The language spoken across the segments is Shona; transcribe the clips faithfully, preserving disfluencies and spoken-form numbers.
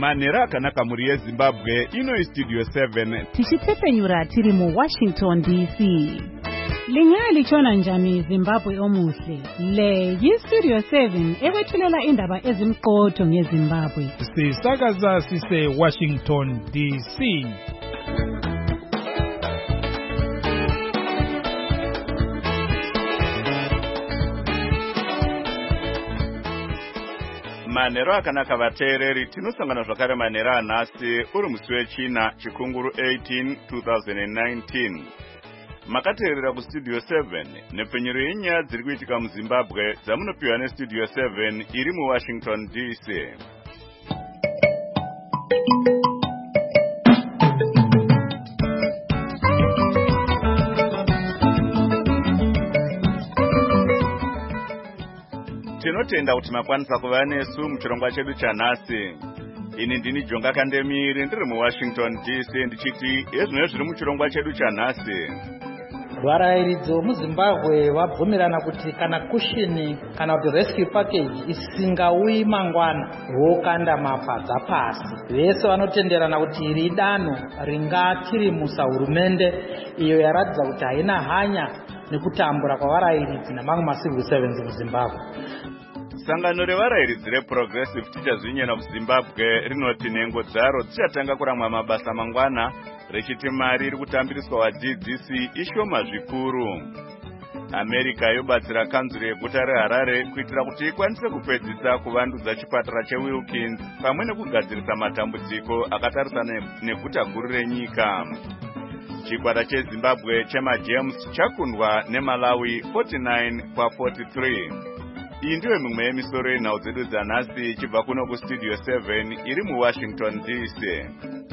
Manera akanaka muri yeZimbabwe ino Studio seven. Tichitsepenyura tiri mu Washington D C. Lingali chona njani Zimbabwe omuhle. Le yi Studio seven ewethulela indaba ezimqotho ngeZimbabwe. Sisakaza sise Washington D C. Manero akanaka vateereri tinosangana zvakare manera anhasi uri musi wechina chikunguru eighteen twenty nineteen. Makateerera kuStudio seven nepfenyuro yenyaya dziri kuitika muZimbabwe dzamunopiwa neStudio seven iri muWashington D C. Tinotenda kuti makwanisa kuva nesu muchirongwa chedu chanhasi. Ini ndini Jonga Kandemiri ndiri muWashington D C ndichiti ezvino zviri muchirongwa chedu chanhasi. Varairidzi muZimbabwe vabvumirana kuti kana kushini kana kuti rescue package isingauyi mangwana vokanda mapadza pasi. Vese vanotenderana kuti iri danho ringatirimusa hurumende iyo yaratidza kuti haina hanya nekutambura kwavarairidzi namamwe macivil servants muZimbabwe. Sangano revarairidzi reProgressive Teachers Union of Zimbabwe rinoti nhengo dzaro dzichatanga kuramwa mabasa mangwana rechiti mari iri kutambiriswa vadzidzisi ishoma zvikuru. America yobatsira kanzuro yeguta reHarare kuitira kuti ikwanise kupedzisa kuvandudza chipatara cheWilkins pamwe nekugadzirisa matambudziko akatarisana neguta guru renyika. Chikwata cheZimbabwe chemaGems chakundwa neMalawi forty-nine forty-three. Iyi ndiyo mimwe yemisoro yenhau dzedu dzanhasi ichibva kuno kuStudio seven iri muWashington D C.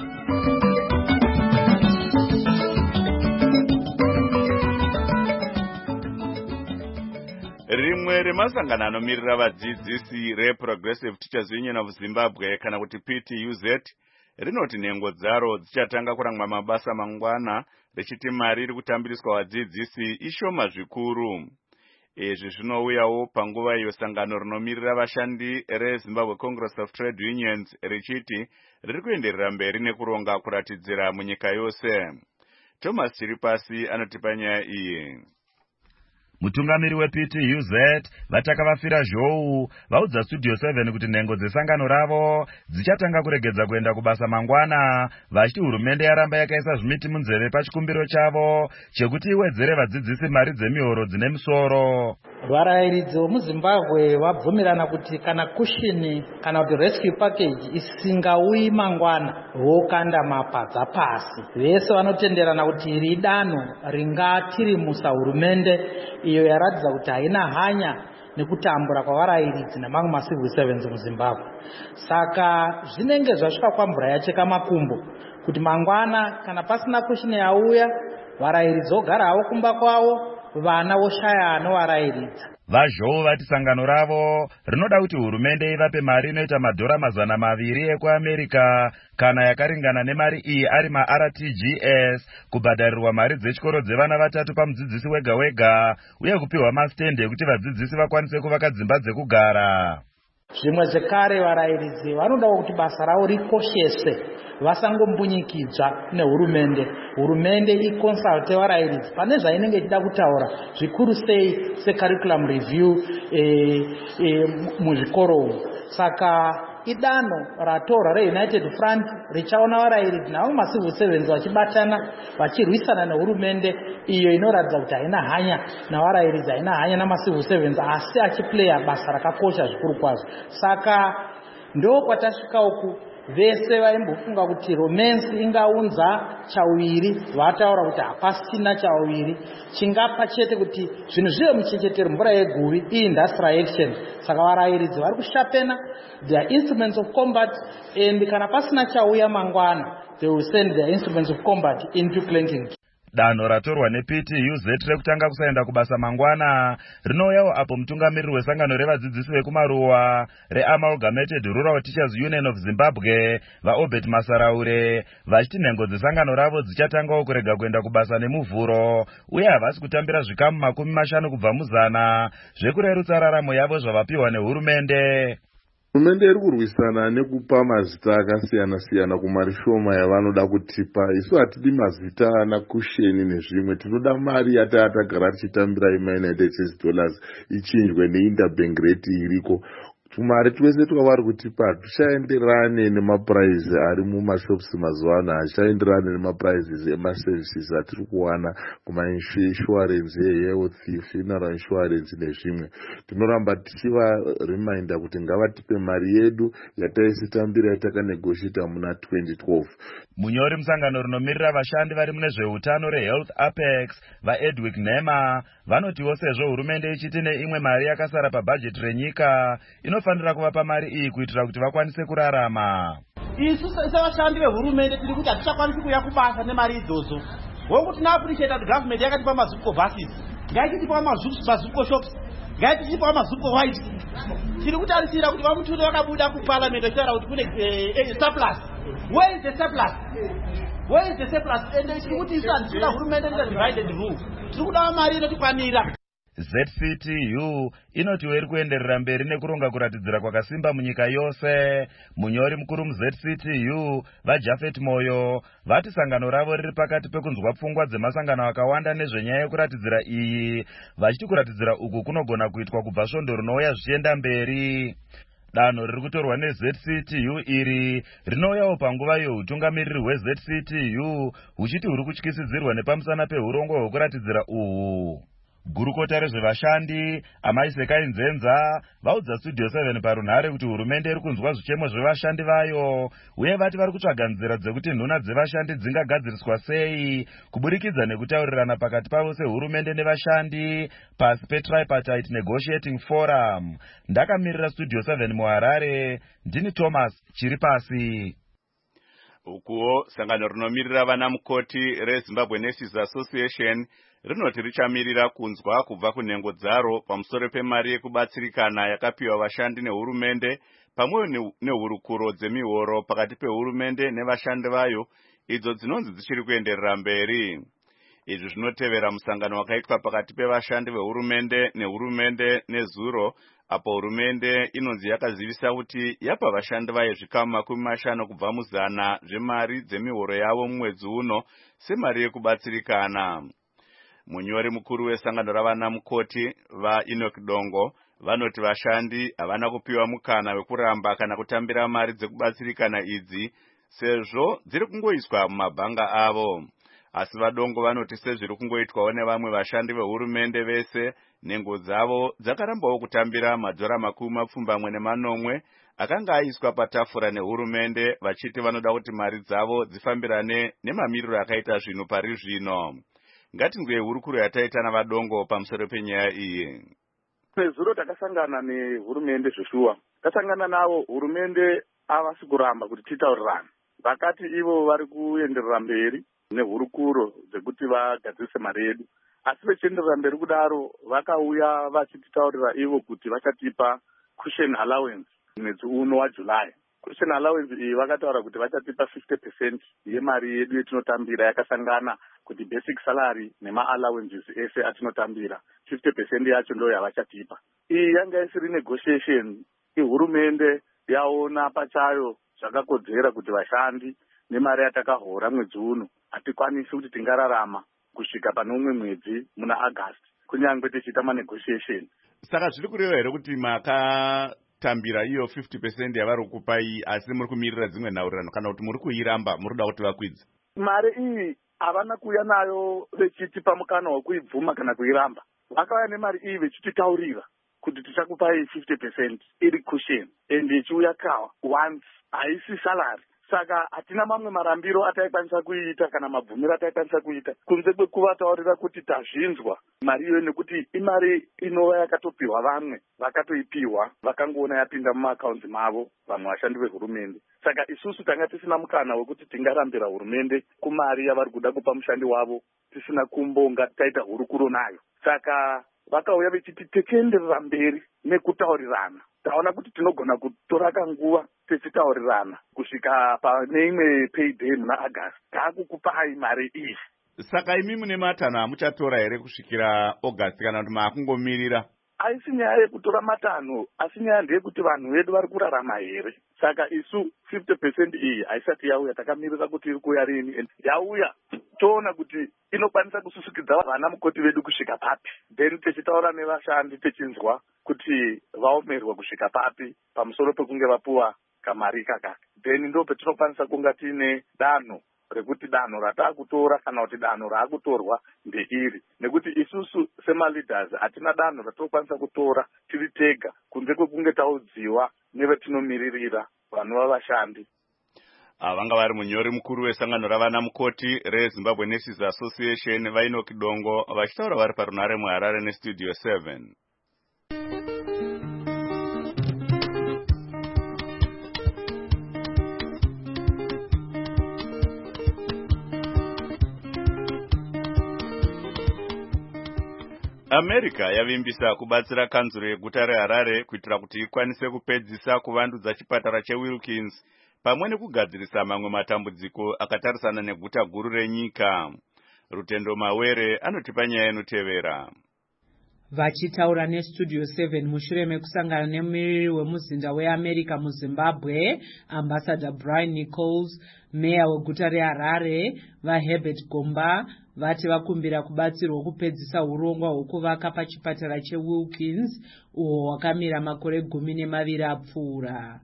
Rimwe remasangano anomirira vadzidzisi reProgressive Teachers Union of Zimbabwe kana kuti P T U Z rinoti nhengo dzaro dzichatanga kuramwa mabasa mangwana rechiti mari iri kutambiriswa vadzidzisi ishoma zvikuru. Izvi zvinouyawo panguva iyo sangano rinomirira vashandi reZimbabwe Congress of Trade Unions richiti riri kuenderera mberi nekuronga kuratidzira munyika yose. Thomas Chiripasi anotipa nyaya iyi. Mutungamiri weP T U Z vataka vafira zhou vaudza Studio seven kuti nhengo dzesangano ravo dzichatanga kuregedza kuenda kubasa mangwana vachiti hurumende yaramba yakaisa zvimiti munzeve pachikumbiro chavo chekuti iwedzere vadzidzisi mari dzemihoro dzine musoro. Varairidzi muZimbabwe vabvumirana kuti kana kushini kana kuti rescue package isingauyi mangwana vokanda mapadza pasi. Vese vanotenderana kuti iri danho ringatirimusa hurumende iyo yaratidza kuti haina hanya nekutambura kwavarairidzi namamwe macivil servants muZimbabwe. Saka zvinenge zvasvika kwamvura yacheka makumbo kuti mangwana kana pasina kushini yauya varairidzi vogara havo kumba kwavo vana voshaya anovarairidza. Vazhou vati sangano ravo rinoda kuti hurumende ivape mari inoita madhora mazana maviri ekuAmerika kana yakaringana nemari iyi ari maR T G S kubhadharirwa mari dzechikoro dzevana vatatu pamudzidzisi wega wega uye kupiwa masitende ekuti vadzidzisi vakwanise kuvaka dzimba dzekugara. Zvimwe zvekare varairidzi vanoda kuti basa ravo rikoshese vasangombunyikidzwa nehurumende. Hurumende iconsulte varairidzi pane zvainenge ichida kutaura zvikuru sei securriculum review e, e, muzvikoro. Saka idanho ratorwa reUnited Front richaona varairidzi navo macivil servants vachibatana vachirwisana nehurumende iyo inoratidza kuti haina hanya navarairidzi, haina hanya namacivil servants asi achiplaya basa rakakosha zvikuru kwazvo. Saka ndo kwatasvika uku vese vaimbofunga kuti romance ingaunza chawiri vataura kuti hapasina chawiri chingapa chete kuti zvinhu zvive muchechetero mvura yeguvi industrial action. Saka varairidzi vari kushapena their instruments of combat and kana pasina chauya mangwana they will send their instruments of combat into clanking. Danho ratorwa neP T U Z rekutanga kusaenda kubasa mangwana rinouyawo apo mutungamiriri wesangano revadzidzisi vekumaruwa reAmalgamated Rural Teachers Union of Zimbabwe vaObert Masaraure vachiti nhengo dzesangano ravo dzichatangawo kurega kuenda kubasa nemuvhuro uye havasi kutambira zvikamu makumi mashanu kubva muzana zvekurerutsa raramo yavo zvavapiwa nehurumende. Hurumende iri kurwisana nekupa mazita akasiyana-siyana kumari shoma yavanoda kutipa. Isu hatidi mazita nakusheni nezvimwe, tinoda mari yatava tagara tichitambira ima-United States dollars ichinjwe neinterbank rate iriko. Tumari twese twavari kutipa tuchaenderane nemapuraizi ari mumashops mazuva ano, hachaenderane nemapuraizi emaservices atiri kuwana kumainsurance ehealth, funeral insurance nezvimwe. Tinoramba tichivareminder kuti ngavatipe mari yedu yataisitambira yatakanegotiata muna twenty twelve. Munyori musangano rinomirira vashandi vari mune zveutano reHealth Apex vaEdwick Nema vanotiwo sezvo hurumende ichiti neimwe mari yakasara pabhajeti renyika inofanira kuvapa mari iyi kuitira kuti vakwanise kurarama. Isu sevashandi vehurumende tiri kuti hatichakwanisi kuya kubasa nemari idzodzo. Hongu tina appreciate kuti government yakatipa mazupco buses, ngaitipa mazupco shops, ngaitipa mazupco white. Tiri kutarisira kuti vamuturi vakabuda kuparliament vachitaura kuti kune surplus. Where is the surplus? Where is the surplus? And tiri kuti isu handisina hurumende ita divide and rule. Tiri kuda mari inotikwanira. Z C T U inotiwo iri kuenderera mberi nekuronga kuratidzira kwakasimba munyika yose. Munyori mukuru mu-Z C T U vaJafet Moyo vati sangano ravo riri pakati pekunzwa pfungwa dzemasangano akawanda nezvenyaya yekuratidzira iyi, vachiti kuratidzira uku kunogona kuitwa kubva svondo rinouya zvichienda mberi. Danho riri kutorwa ne-Z C T U iri rinouyawo panguva youtungamiriri hwe-Z C T U huchiti huri kutyisidzirwa nepamusana peurongwa hwekuratidzira uhu. Gurukota rezvevashandi Amai Sekai Nzenza vaudza Studio seven parunhare kuti hurumende iri kunzwa zvichemo zvevashandi vayo uye vati vari kutsvaga nzira dzekuti nhuna dzevashandi dzingagadziriswa sei kuburikidza nekutaurirana pakati pavo sehurumende nevashandi pasi peTripartite Negotiating Forum. Ndakamirira Studio seven muHarare, ndini Thomas Chiripasi. Ukuwo sangano rinomirira vana mukoti reZimbabwe Nurses Association rinoti richamirira kunzwa kubva kunhengo dzaro pamusoro pemari yekubatsirikana yakapiwa vashandi nehurumende pamwe nehurukuro dzemihoro pakati pehurumende nevashandi vayo idzo dzinonzi dzichiri kuenderera mberi. Izvi zvinotevera musangano wakaitwa pakati pevashandi vehurumende nehurumende nezuro, apo hurumende inonzi yakazivisa kuti yapa vashandi vayo zvikamu makumi mashanu kubva muzana zvemari dzemihoro yavo mumwedzi uno semari yekubatsirikana. Munyori mukuru wesangano ravana mukoti vaEnoch Dongo vanoti vashandi havana kupiwa mukana wekuramba kana kutambira mari dzekubatsirikana idzi sezvo dziri kungoiswa mumabhanga avo. Asi vaDongo vanoti sezviri kungoitwawo nevamwe vashandi vehurumende vese, nhengo dzavo dzakarambawo kutambira madhora makumi mapfumbamwe nemanomwe akanga aiswa patafura nehurumende, vachiti vanoda kuti mari dzavo dzifambirane nemamiriro akaita zvinhu pari zvino. Ngatinzwe hurukuro yataita navaDongo pamusoro penyaya iyi. Nezuro takasangana nehurumende zveshuwa. Tasangana navo hurumende avasi kuramba kuti titaurirane. Vakati ivo vari kuenderera mberi nehurukuro dzekuti vagadzirise mari yedu. Asi vachienderera mberi kudaro vakauya vachititaurira ivo kuti vachatipa cushion allowance mwedzi uno waJuly. Cushion allowance iyi vakataura kuti vachatipa fifty percent yemari yedu yetinotambira yakasangana kuti basic salary nema allowances ese atinotambira fifty percent yacho ndo yavachatipa. Iyi yanga isiri negotiation. Ihurumende yaona pachayo zvakakodzera kuti vashandi nemari yatakahora mwedzi uno hatikwanisi kuti tingararama kusvika pane umwe mwedzi muna August kunyangwe tichiita manegotiation. Saka zviri kureva here kuti makatambira iyo fifty percent yavari kukupai asi muri kumirira dzimwe nhaurirano kana kuti muri kuiramba muri kuda kuti vakwidze? Mari iyi havana kuuya nayo vechitipa mukana wekuibvuma kana kuiramba. Vakauya nemari iyi vechititaurira kuti tichakupai fifty percent iri cushion and ichiuya kawa once, haisi salary. Saka hatina mamwe marambiro ataikwanisa kuita kana mabvumiro ataikwanisa kuita kunze kwekuvataurira kuti tazvinzwa mari iyo nekuti imari inova yakatopiwa vamwe vakatoipiwa vakangoona yapinda mumaakaunti mavo vamwe vashandi vehurumende. Saka isusu tanga tisina mukana wekuti tingarambira hurumende kumari yavari kuda kupa mushandi wavo tisina kumbonga taita hurukuro nayo. Saka vakauya vechiti tichienderera mberi nekutaurirana. Taona kuti tinogona kutora kanguva tichitaurirana kusvika pane imwe payday muna August taakukupai mari iyi. Saka imi mune matanho amuchatora here kusvikira August kana kuti maakungomirira? haisi nyaya yekutora matanho, asi nyaya ndeyekuti vanhu vedu vari kurarama here. Saka isu fifty percent iyi haisati yauya, takamirira kuti iri kuuya rini. Yauya toona kuti inokwanisa kususukidza vana mukoti vedu kusvika papi, then tichitaura nevashandi tichinzwa kuti vaomerwa kusvika papi pamusoro pekunge vapuwa kamari kakaka. Then ndo petinokwanisa kunga tiine danho rekuti danho rataakutora kana kuti danho raakutorwa ndeiri. Nekuti isusu sema-leaders hatina danho ratinokwanisa kutora tiri tega kunze kwekunge taudziwa nevetinomiririra vanhu vavashandi. Vanga vari munyori mukuru wesangano ravana mukoti reZimbabwe Nurses Association vainoki Dongo vachitaura vari parunare muHarare neStudio seven. America yavimbisa kubatsira kanzuro yeguta reHarare kuitira kuti ikwanise kupedzisa kuvandudza chipatara cheWilkins pamwe nekugadzirisa mamwe matambudziko akatarisana neguta guru renyika. Rutendo Mawere anotipa nyaya inotevera. Vachitaura neStudio seven mushure mekusangana nemumiriri wemuzinda weAmerica muZimbabwe, Ambassador Brian Nichols, meya weguta reHarare, vaHerbert Gomba, vati vakumbira kubatsirwa kupedzisa urongwa hwekuvaka pachipatara cheWilkins uho hwakamira makore gumi nemaviri apfuura.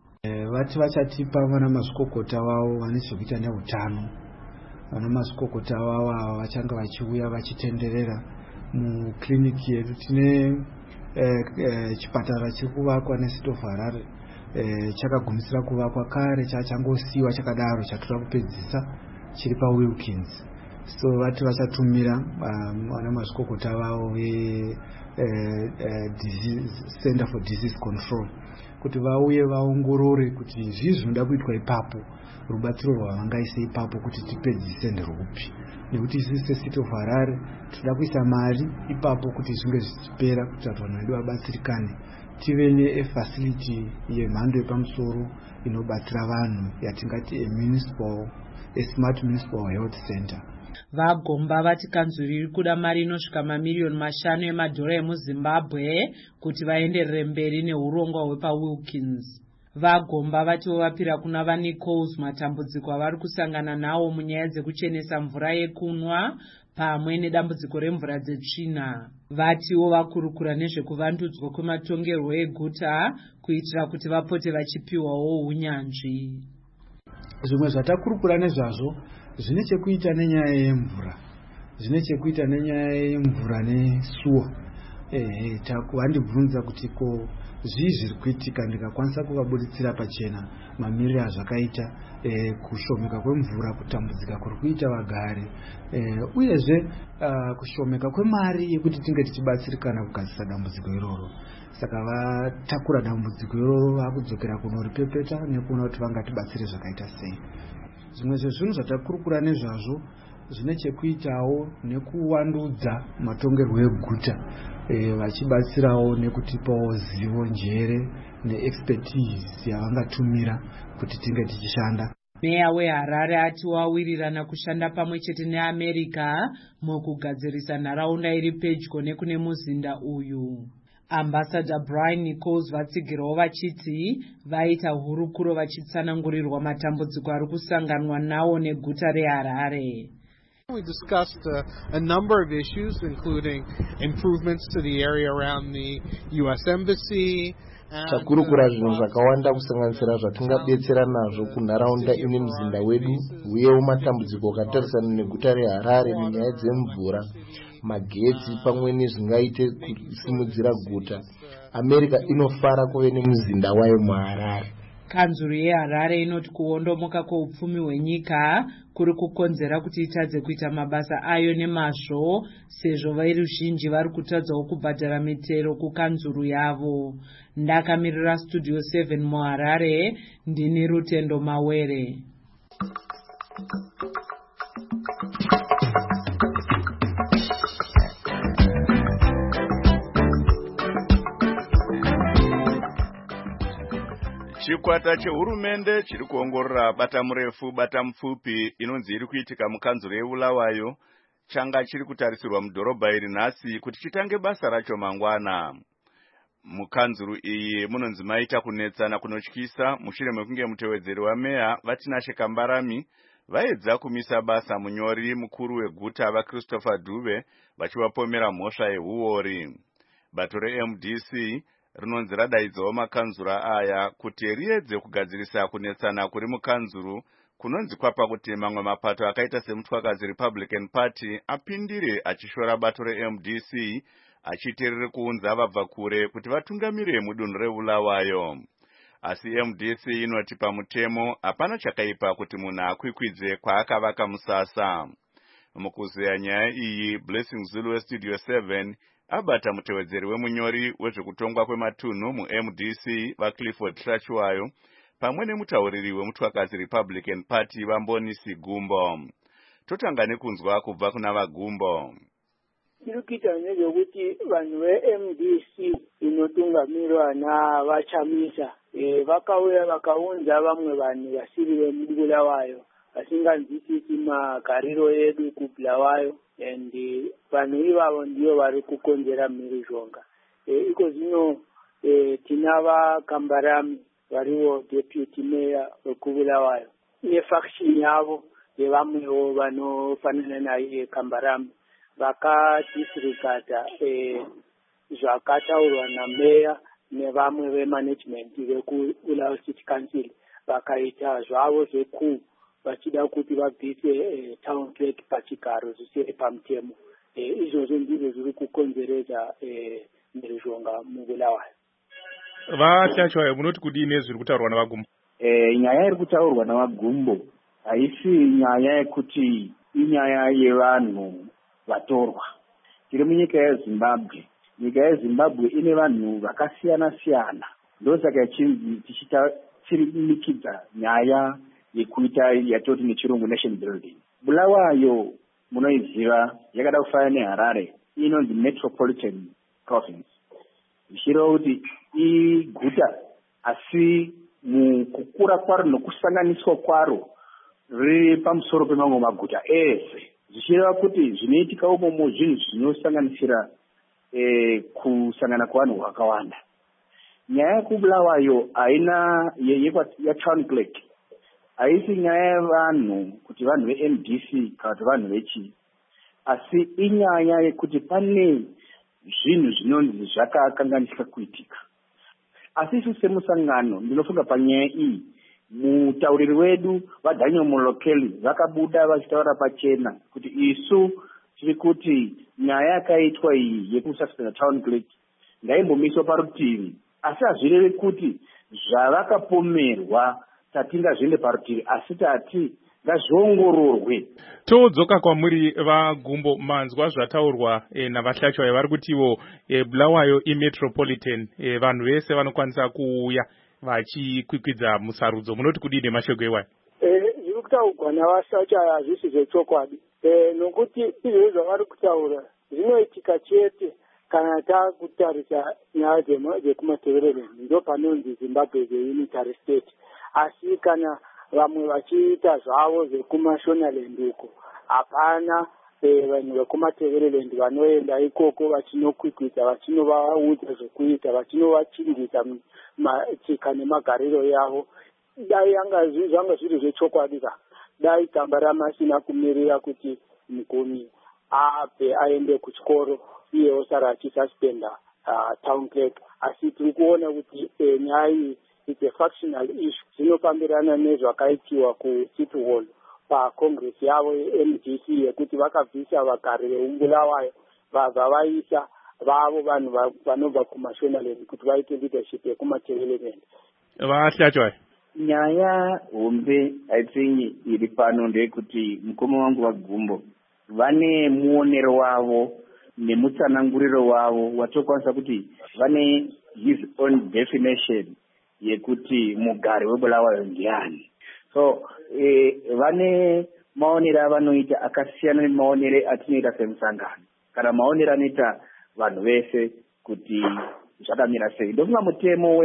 Vati vachatipa vana mazvikokota wavo vane zvekuita neutano. Vana mazvikokota wavo ava vachanga vachiuya vachitenderera mukliniki yedu. Tine eh, eh, chipatara chiri kuvakwa neCity of Harare eh, chakagumisira kuvakwa kare chachangosiiwa chakadaro chatoda kupedzisa chiri paWilkins. So vati vachatumira vana um, mazvikokota wavo ve eh, eh, disease, Center for Disease Control kuti vauye vaongorore kuti zvii zvinoda kuitwa ipapo, rubatsiro rwavangaise ipapo kuti tipedzise nderupi. Nekuti isusu seCity of Harare toda kuisa mari ipapo kuti zvinge zvichipera kuti vanhu vedu vabatsirikane, tive nefacility yemhando yepamusoro inobatsira vanhu yatingati municipal, a smart municipal health center. Vagomba vati kanzuri iri kuda mari inosvika mamiliyoni mashanu emadhora emuZimbabwe kuti vaenderere mberi neurongwa hwepaWilkins. Vagomba vatiwo vapira kuna vaNichols matambudziko avari kusangana nawo munyaya dzekuchenesa mvura yekunwa pamwe nedambudziko remvura dzetsvina. Vatiwo vakurukura nezvekuvandudzwa kwematongerwo eguta kuitira kuti vapote vachipiwawo unyanzvi. Zvimwe zvatakurukura nezvazvo zvine chekuita nenyaya yemvura, zvine chekuita nenyaya yemvura nesuwa. Eh, takuvandibvunza kuti ko zvii zviri kuitika, ndikakwanisa kuvabuditsira pachena mamiriro azvakaita eh, kushomeka kwemvura, kutambudzika kuri kuita vagari eh, uyezve uh, kushomeka kwemari yekuti tinge tichibatsirikana kugadzisa dambudziko iroro. Saka vatakura dambudziko iroro vakudzokera kunoripepeta nekuona kuti vangatibatsire zvakaita sei. Zvimwe zvezvinhu zvatakurukura nezvazvo zvine chekuitawo nekuwandudza matongerwo eguta, e, vachibatsirawo nekutipawo zivo, njere neexpertise yavangatumira kuti tinge tichishanda. Meya weHarare ati wawirirana kushanda pamwe chete neAmerica mukugadzirisa nharaunda iri pedyo nekune muzinda uyu. Ambassador Brian Nichols vatsigirawo vachiti vaita hurukuro vachitsanangurirwa matambudziko ari kusanganwa nawo neguta reHarare. We discussed uh, a number of issues, including improvements to the area around the U S Embassy. Takurukura zvinhu zvakawanda kusanganisira zvatingabetsera nazvo kunharaunda ine muzinda wedu, uyewo matambudziko akatarisana neguta reHarare munyaya dzemvura, magetsi pamwe nezvingaite kusimudzira guta. America inofara kuve nemuzinda wayo muHarare. Kanzuru yeHarare inoti kuondomoka kweupfumi hwenyika kuri kukonzera kuti itadze kuita mabasa ayo nemazvo, sezvo veruzhinji vari kutadzawo kubhadhara mitero kukanzuru yavo. Ndakamirira Studio seven muHarare, ndini Rutendo Mawere. Chikwata chehurumende chiri kuongorora bata murefu bata mupfupi inonzi iri kuitika mukanzuro yeBulawayo changa chiri kutarisirwa mudhorobha iri nhasi kuti chitange basa racho mangwana. Mukanzuru iyi munonzi maita kunetsana kunotyisa mushure mekunge mutevedzeri wameya Vatinashe Kambarami vaedza kumisa basa munyori mukuru weguta vaChristopher Dube vachivapomera mhosva yehuori. Bato re-M D C rinonzi radaidzawo makanzura aya kuti riedze kugadzirisa kunetsana kuri mukanzuru kunonzi kwapa kuti mamwe mapato akaita semutwakazi Republican Party apindire achishora bato re-M D C achiterere kuunza vabva kure kuti vatungamire mudunhu reBulawayo. Asi M D C inoti pamutemo hapana chakaipa kuti munhu akwikwidze kwaakavaka musasa. Mukuzeya nyaya iyi, Blessing Zulu weStudio seven abata mutevedzeri wemunyori wezvekutongwa kwematunhu mu-M D C vaClifford Hlachiwayo pamwe nemutauriri wemutwakazi Republican Party vaMbonisi Gumbo. Totanga nekunzwa kubva kuna vaGumbo. Tiri kuita nezvekuti vanhu ve-M D C inotungamirwa navaChamisa e, vakauya vakaunza vamwe vanhu vasiri vemuBulawayo vasinganzwisisi magariro edu kuBulawayo, and vanhu ivavo ndio vari kukonzera mhirizhonga. E, iko zvino e, tina vaKambarami varivo deputy mayor wekuBulawayo nefaction yavo yevamwewo vanofanana naye Kambarami vakadisregata eh, zvakataurwa nameya nevamwe vemanagement vekuBulawayo City Council vakaita zvavo zveku vachida kuti vabvise eh, town clerk pachigaro zvisiri pamutemo. Eh, izvozvo ndizvo zviri kukonzeresa eh, mhirizhonga muBulawayo. VaChlachiwayo, munoti kudini zviri kutaurwa navaGumbo? Eh, nyaya iri kutaurwa navaGumbo haisi nyaya yekuti inyaya yevanhu vatorwa. Tiri munyika yeZimbabwe. Nyika yeZimbabwe ine vanhu vakasiyana siyana. Ndosaka tichita tirimikidza nyaya yekuita yatoti nechirungu nation building. Bulawayo munoiziva yakada kufanana neHarare, inonzi metropolitan province. Zvichireva kuti iguta asi mukukura kwaro nokusanganiswa kwaro riri pamusoro pemamwe maguta ese. Zvichireva kuti zvinoitika umomo zvinhu zvinosanganisira eh, kusangana kwavanhu vakawanda. Nyaya yekuBulawayo haina yetown clerk haisi nyaya yevanhu kuti vanhu ve-M D C kana kuti vanhu vechi, asi inyaya yekuti pane zvinhu zvinonzi zvakakanganisika kuitika. Asi isu semusangano ndinofunga panyaya iyi mutauriri wedu vaDaniel Molokeli vakabuda vachitaura pachena kuti isu tiri kuti nyaya yakaitwa iyi yekususpenda town clerk ngaimbomiswa parutivi, asi hazvirevi kuti zvavakapomerwa tatingazviende parutivi, asi tati ngazviongororwe. Todzoka kwamuri vaGumbo, manzwa zvataurwa e, navaChlachiwayo vari kutiwo e, Bulawayo imetropolitan, e, vanhu vese vanokwanisa kuuya vachikwikwidza musarudzo. Munoti kudini mashoko ewayo? Eh, zviri kutaurwa navaChlachiwayo hazvisi zvechokwadi. Eh, nokuti izvo zvavari kutaura zvinoitika chete kana takutarisa nyaya dzekumateverero, ndo panonzi Zimbabwe the unitary state. Asi kana vamwe vachiita zvavo zvekumashonaland uko, hapana eh, vanhu vekumateverero vanoenda ikoko vachinokwikwidza, vachinovaudza zvekuita, vachinovachingisa tsika nemagariro yavo. Dai yanga zvanga zviri zvechokwadi ka, dai Kambarami asina kumirira kuti mugumi abve aende kuchikoro iye osara achisuspenda uh, town clerk. Asi tiri kuona kuti eh, nyaya iyi it's a factional issue. Zvinofambirana nezvakaitiwa kuCity Hall pacongress yavo ye-M D C yekuti vakabvisa vagari veUBulawayo vabva vaisa vavo vanhu vanobva kumashonaland kuti vaite leadership yekumateverero. VaChlachiwayo, nyaya hombe haitsinyi iri pano ndeyekuti mukoma wangu vaGumbo vane muonero wavo nemutsananguriro wavo watokwanisa kuti vane his own definition yekuti mugari weBulawayo ndiani. So eh, vane maonero avanoita akasiyana nemaonero atinoita semusangano kana maonero anoita vanhu vese kuti zvakamira sei. Ndofunga mutemo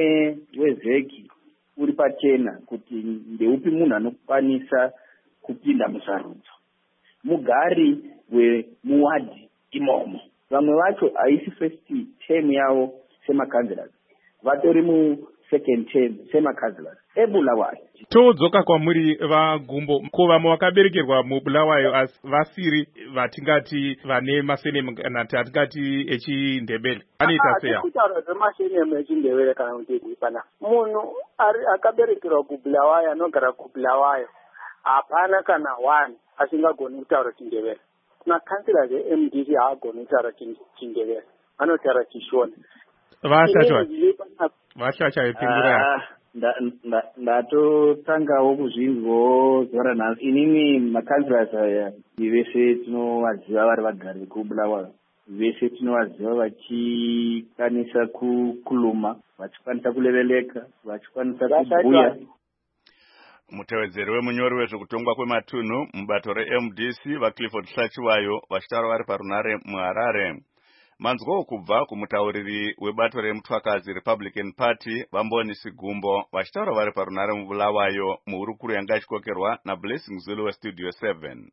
wezeki uri pachena kuti ndeupi munhu anokwanisa kupinda musarudzo. Mugari wemuwadhi imomo. Vamwe vacho haisi first term yavo semakanzilors, vatori musecond term semakanzilors eBulawayo. Todzoka kwamuri vaGumbo, ko vamwe vakaberekerwa muBulawayo asi vasiri vatingati vane masenemu kana tatingati echiNdebele anoita seya? Kutaura zvemasenemu echiNdebele kana kuti pana munhu akaberekerwa kuBulawayo anogara kuBulawayo hapana kana one asingagoni kutaura chiNdebele. Makansila ze-M D C haagoni kutaura chiNdebele, anotaura Chishona. Vashacha vashacha epingura ndatotangawo kuzvinzwawo zuva ranhasi. Inini makanzilas aya vese tinovaziva vari vagari vekuBulawayo, vese tinovaziva vachikwanisa kukuluma, vachikwanisa kuleveleka, vachikwanisa kubhuya. Mutevedzeri wemunyori wezvekutongwa kwematunhu mubato re-M D C vaClifford Hlachiwayo vachitaura vari parunare muHarare. Manzwawo kubva kumutauriri webato remutwakazi Republican Party Vambonisi Gumbo vachitaura vari parunare muBulawayo muhurukuru yanga ichikokerwa naBlessing Zulu weStudio seven.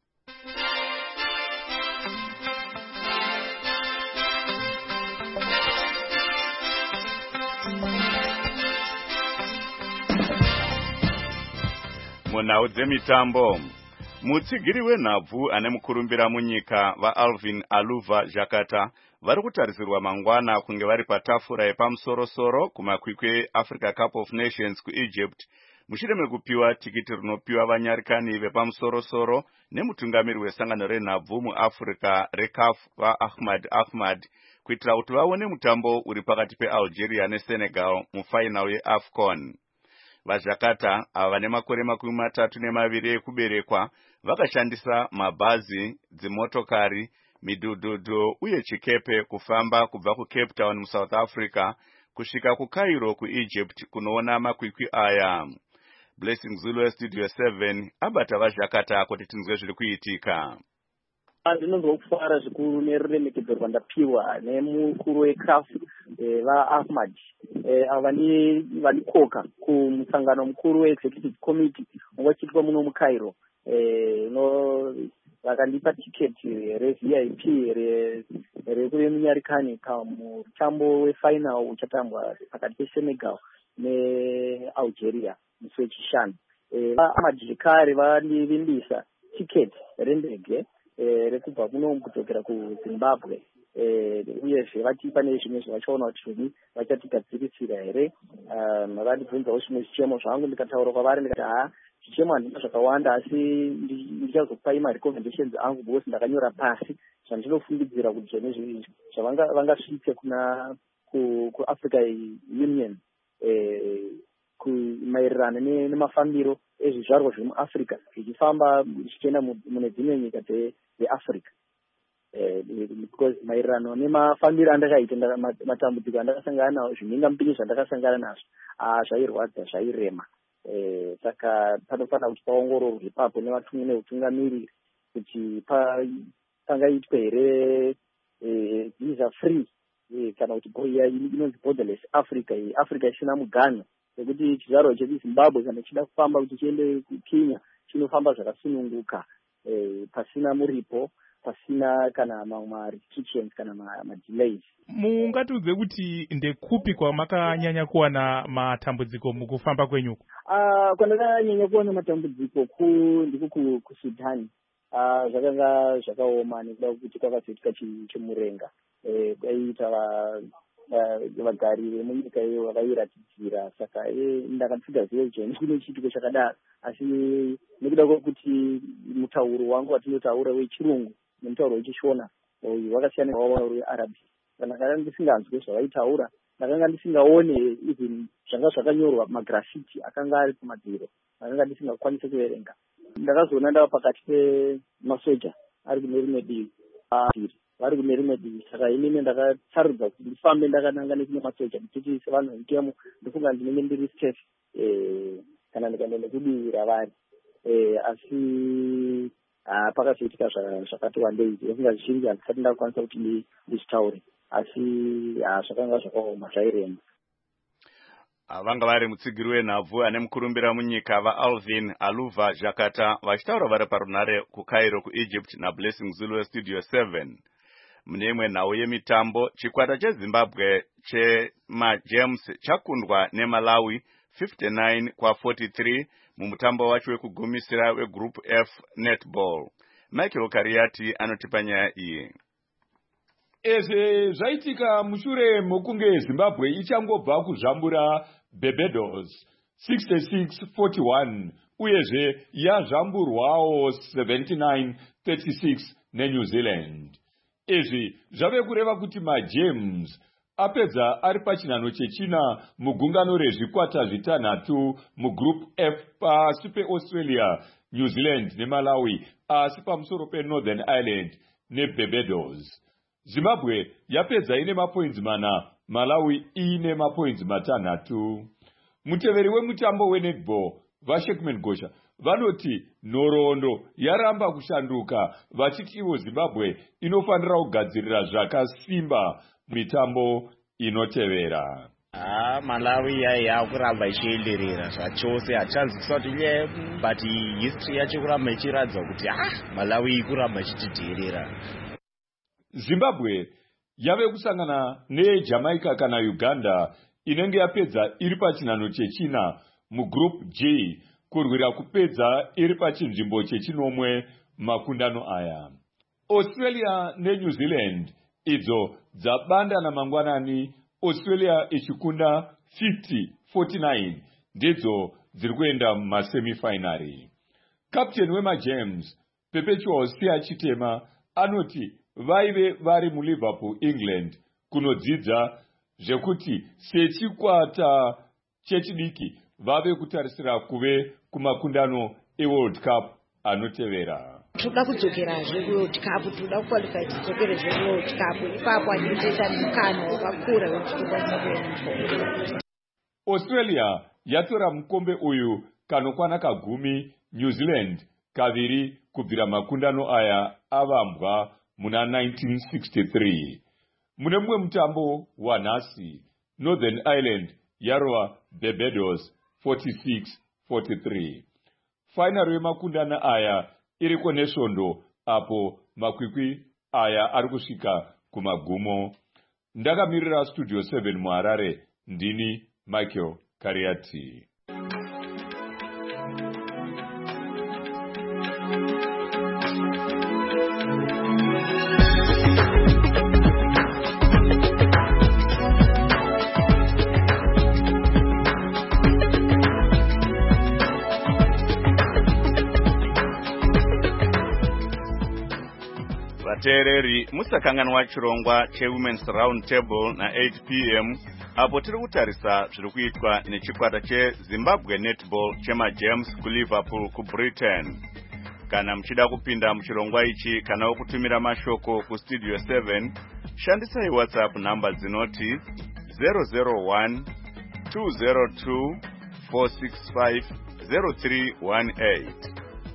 Munhau dzemitambo, mutsigiri wenhabvu ane mukurumbira munyika vaAlvin Aluva Jakata vari kutarisirwa mangwana kunge vari patafura yepamusorosoro kumakwikwi eAfrica Cup of Nations kuEgypt mushure mekupiwa tikiti rinopiwa vanyarikani vepamusorosoro nemutungamiri wesangano renhabvu muAfrica reCAF vaAhmad Ahmad kuitira kuti vaone mutambo uri pakati peAlgeria neSenegal mufainal yeAFCON. VaJakata ava vane makore makumi matatu nemaviri ekuberekwa vakashandisa mabhazi, dzimotokari, midhudhudhu uye chikepe kufamba kubva kuCape Town muSouth Africa kusvika kuCairo kuEgypt kunoona makwikwi aya. Blessing Zulu weStudio seven abata vaJakata kuti tinzwe zviri kuitika. Ndinonzwa kufara zvikuru neruremekedzo rwandapiwa nemukuru weCAF vaAhmad ava vanikoka kumusangano mukuru weExecutive Committee ungochitwa muno muCairo, vakandipa tiketi reV I P rekuve munyarikani pamutambo wefinal uchatambwa pakati peSenegal neAlgeria musi wechishanu. vaAhmad zvekare vandivimbisa tiketi rendege rekubva muno kudzokera kuZimbabwe, uyezve vatipa nezvimwe zvavachaona kuti zvini vachatigadziritsira here. Vandibvunzawo zvimwe zvichemo zvangu, ndikataura kwavari ndikati haa zvichemo handina zvakawanda asi ndichazopai marecommendations angu because ndakanyora pasi zvandinofungidzira kuti zvene zvavangasvitse kuna kuAfrica Union maererano nemafambiro ezvizvarwa zviri muAfrica zvichifamba zvichienda mune dzimwe nyika dzeAfrica, because maererano nemafambiro andakaita matambudziko andakasangana nawo, zvimhingamupinyi zvandakasangana nazvo zvairwadza, zvairema. Saka panofanira kuti paongororwe ipapo nevatumwa neutungamiriri kuti pangaitwe here visa free kana kuti inonzi borderless Africa, Africa isina muganho nekuti chizvarwa chedu Zimbabwe kana chida kufamba kuti chiende kuKenya chinofamba zvakasununguka, pasina muripo, pasina kana mamwe restrictions kana madelays. Mungatiudze kuti ndekupi kwamakanyanya kuwana matambudziko mukufamba kwenyuko? Ah, kwandakanyanya kuwana matambudziko ku ndiko kuSudan. Ah, zvakanga zvakaoma nekuda kuti kwakazoitika chimurenga. Eh, kwaita vagari vemunyika iyo vakairatidzira, saka ndakatigaziva kuti kune chitiko chakadaro, asi nekuda kwekuti mutauro wangu watinotaura wechirungu nemutauro wechishona uyu wakasiyana newavo weArabic, ndakanga ndisinganzwe zvavaitaura, ndakanga ndisingaone even zvanga zvakanyorwa magrafiti akanga ari pamadziro, ndakanga ndisingakwanisi kuverenga. Ndakazoona ndava pakati pemasoja ari kune rimwe divi vari kune rimwe divi, saka inini ndakatsarudza kuti ndifambe ndakananga nekune masoja kuti sevanhu vemitemo ndofunga ndinenge ndiri safe kana ndikaenda nekudivi ravari, asi pakazoitika zvakati wandei ndofunga zvizhinji handisati ndakwanisa kuti ndizvitaure, asi zvakanga zvakaoma, zvairema. Vanga vari mutsigiri wenhabvu ane mukurumbira munyika vaAlvin Aluva Jakata vachitaura vari parunare kuCairo kuEgypt naBlessing Zulu Studio seven. Mune imwe nhau yemitambo, chikwata cheZimbabwe chemaGems chakundwa neMalawi fifty-nine kwa forty-three mumutambo wacho wekugumisira weGroup F netball. Michael Kariati anotipa nyaya iyi. Eze zvaitika mushure mokunge Zimbabwe ichangobva kuzvambura Barbados sixty-six forty-one uyezve yazvamburwawo seventy-nine thirty-six neNew Zealand. Izvi zvave kureva kuti maGems apedza ari pachinhano chechina mugungano rezvikwata zvitanhatu mugroup F pasi peAustralia, New Zealand neMalawi, asi pamusoro peNorthern Ireland neBarbados. Zimbabwe yapedza ine mapoints mana, Malawi ine mapoints matanhatu. Muteveri wemutambo wenetball vaShekman Gosha vanoti nhoroondo yaramba kushanduka, vachiti ivo Zimbabwe inofanira kugadzirira zvakasimba mitambo inotevera. Ah, Malawi yaiya kuramba ichienderera zvachose, hachanzi kusati nye, but history yacho kuramba ichiratidza kuti ah, Malawi kuramba ichititeerera. Zimbabwe yave kusangana neJamaica kana Uganda inenge yapedza iri pachinhano chechina mugroup G kurwira kupedza iri pachinzvimbo chechinomwe makundano aya. Australia neNew Zealand idzo dzabandana mangwanani, Australia ichikunda fifty forty-nine ndidzo dziri kuenda mumasemifinary. Captain wemaGems Perpetual Siya Chitema anoti vaive vari muLiverpool, England kunodzidza zvekuti sechikwata chechidiki vave kutarisira kuve kumakundano eWorld Cup anotevera. Toda kudzokerazve kuWorld Cup, toda kuqualify tidzokerazve kuWorld Cup, ipapo anditoita mukana wakakura wekuti tokwanisa kuenda. Australia yatora mukombe uyu kanokwana kagumi, New Zealand kaviri kubvira makundano aya avambwa muna nineteen sixty-three. Mune mumwe mutambo wanhasi, Northern Ireland yarova Barbados forty-six forty-three. Final yemakundana aya iriko nesvondo apo makwikwi aya ari kusvika kumagumo. Ndakamirira Studio seven muHarare, ndini Michael Kariati. Vateereri, musakanganwa chirongwa cheWomen's Round Table na eight p m apo tiri kutarisa zviri kuitwa nechikwata cheZimbabwe netball chemaGems kuLiverpool kuBritain. Kana muchida kupinda muchirongwa ichi kana kutumira mashoko kuStudio seven, shandisai WhatsApp namba dzinoti zero zero one two zero two four six five zero three one eight.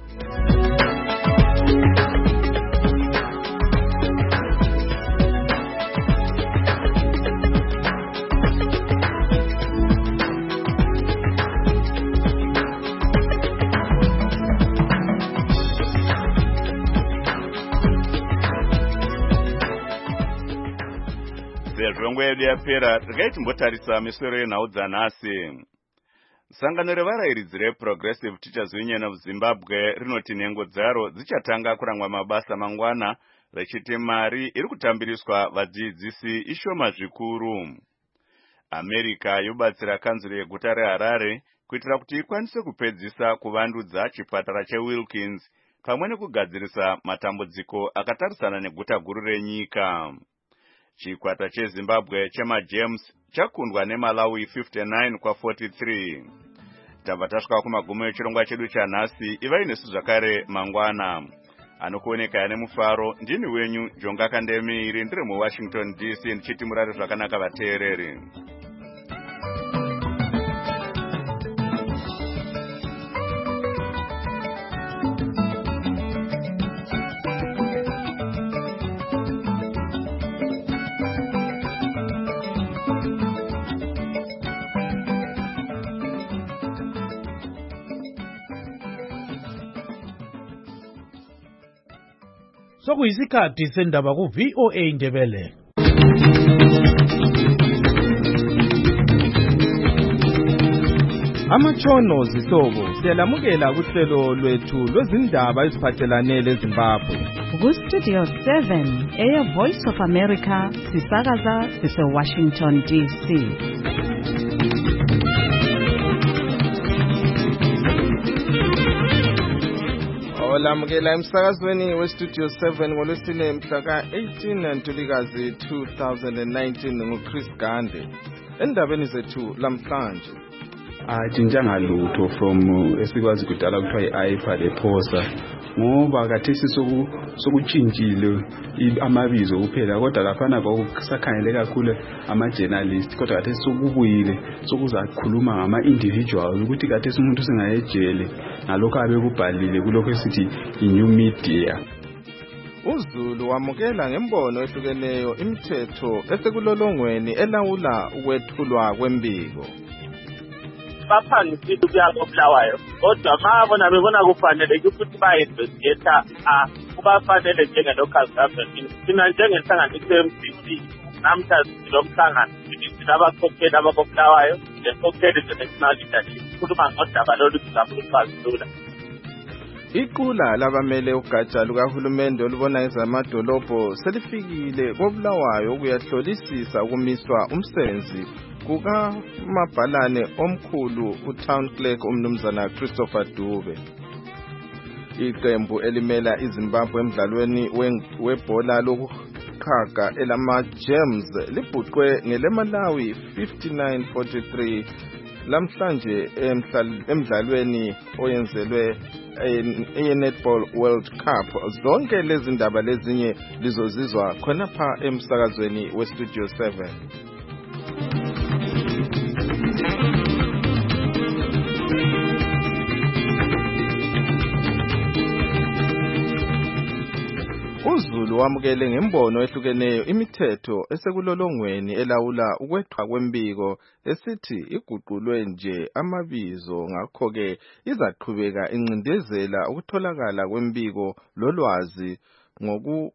Zvongo yedu yapera, tikaiti mbotarisa misoro yenhau dzanhasi. Sangano revarairidzi reProgressive Teachers Union of Zimbabwe rinoti nhengo dzaro dzichatanga kurangwa mabasa mangwana, rechiti mari iri kutambiriswa vadzidzisi ishoma zvikuru. America yobatsira kanzuro yeguta reHarare kuitira kuti ikwanise kupedzisa kuvandudza chipatara cheWilkins pamwe nekugadzirisa matambudziko akatarisana neguta guru renyika. Chikwata cheZimbabwe chemaGems chakundwa neMalawi fifty-nine kwa forty-three. Tabva tasvika kumagumo echirongwa chedu chanhasi. Ivai nesu zvakare mangwana. Anokuoneka ane mufaro, ndini wenyu Jonga Kandemiri, ndiri muWashington D C ndichiti murare zvakanaka vateereri. sokuyisikhathi sendaba ku V O A Ndebele. Amatshono zihlobo siyalamukela kuhlelo lwethu lwezindaba eziphathelane leZimbabwe. Ku Studio seven eya Voice of America sisakaza sise Washington D C. Olamukela emsakazweni we Studio seven ngolwesine mhla ka eighteen Ntulikazi two thousand nineteen nguChris Gande. Endabeni zethu lamhlanje ajinjanga lutho from esikwazi kudala kuthiwa i-iPad lephosa ngoba kathesi soku sokutshintshile amabizo kuphela kodwa laphana kwakusakhangele kakhulu ama-journalist kodwa kathesi sokubuyile sokuzakhuluma ngama-individuals ukuthi kathesi umuntu singayejele ngalokho abekubhalile kulokho esithi i-new media. uZulu wamukela ngembono ehlukeneyo imithetho esekulolongweni elawula ukwethulwa kwembiko. Baphangisile ukuya koBulawayo kodwa mabona bebona kufanele ukuthi bayi-investigate ah kubafanele njenge-local government thina njengenhlanganiso ye-M C C namhla silomhlangano sinabakhokheli abakoBulawayo nekhokheli ze-national leadership khuluma ngodaba lolu luzabuluzazulula. Iqula labamele ugatsha lukahulumende olubona ezamadolobho selifikile koBulawayo ukuyahlolisisa ukumiswa umsebenzi kukamabhalane omkhulu uTown Clerk umnumzana Christopher Dube. Iqembu elimela iZimbabwe emdlalweni webhola lokukhaga elama-Gems libhuqwe ngeleMalawi fifty-nine forty-three lamhlanje emdlalweni oyenzelwe e-Netball World Cup. Zonke lezi ndaba lezinye lizozizwa khonapha emsakazweni we Studio seven. uZulu wamukele ngembono ehlukeneyo imithetho esekulolongweni elawula ukwethwa kwembiko esithi iguqulwe nje amabizo ngakho-ke izaqhubeka incindezela ukutholakala kwembiko lolwazi ngoku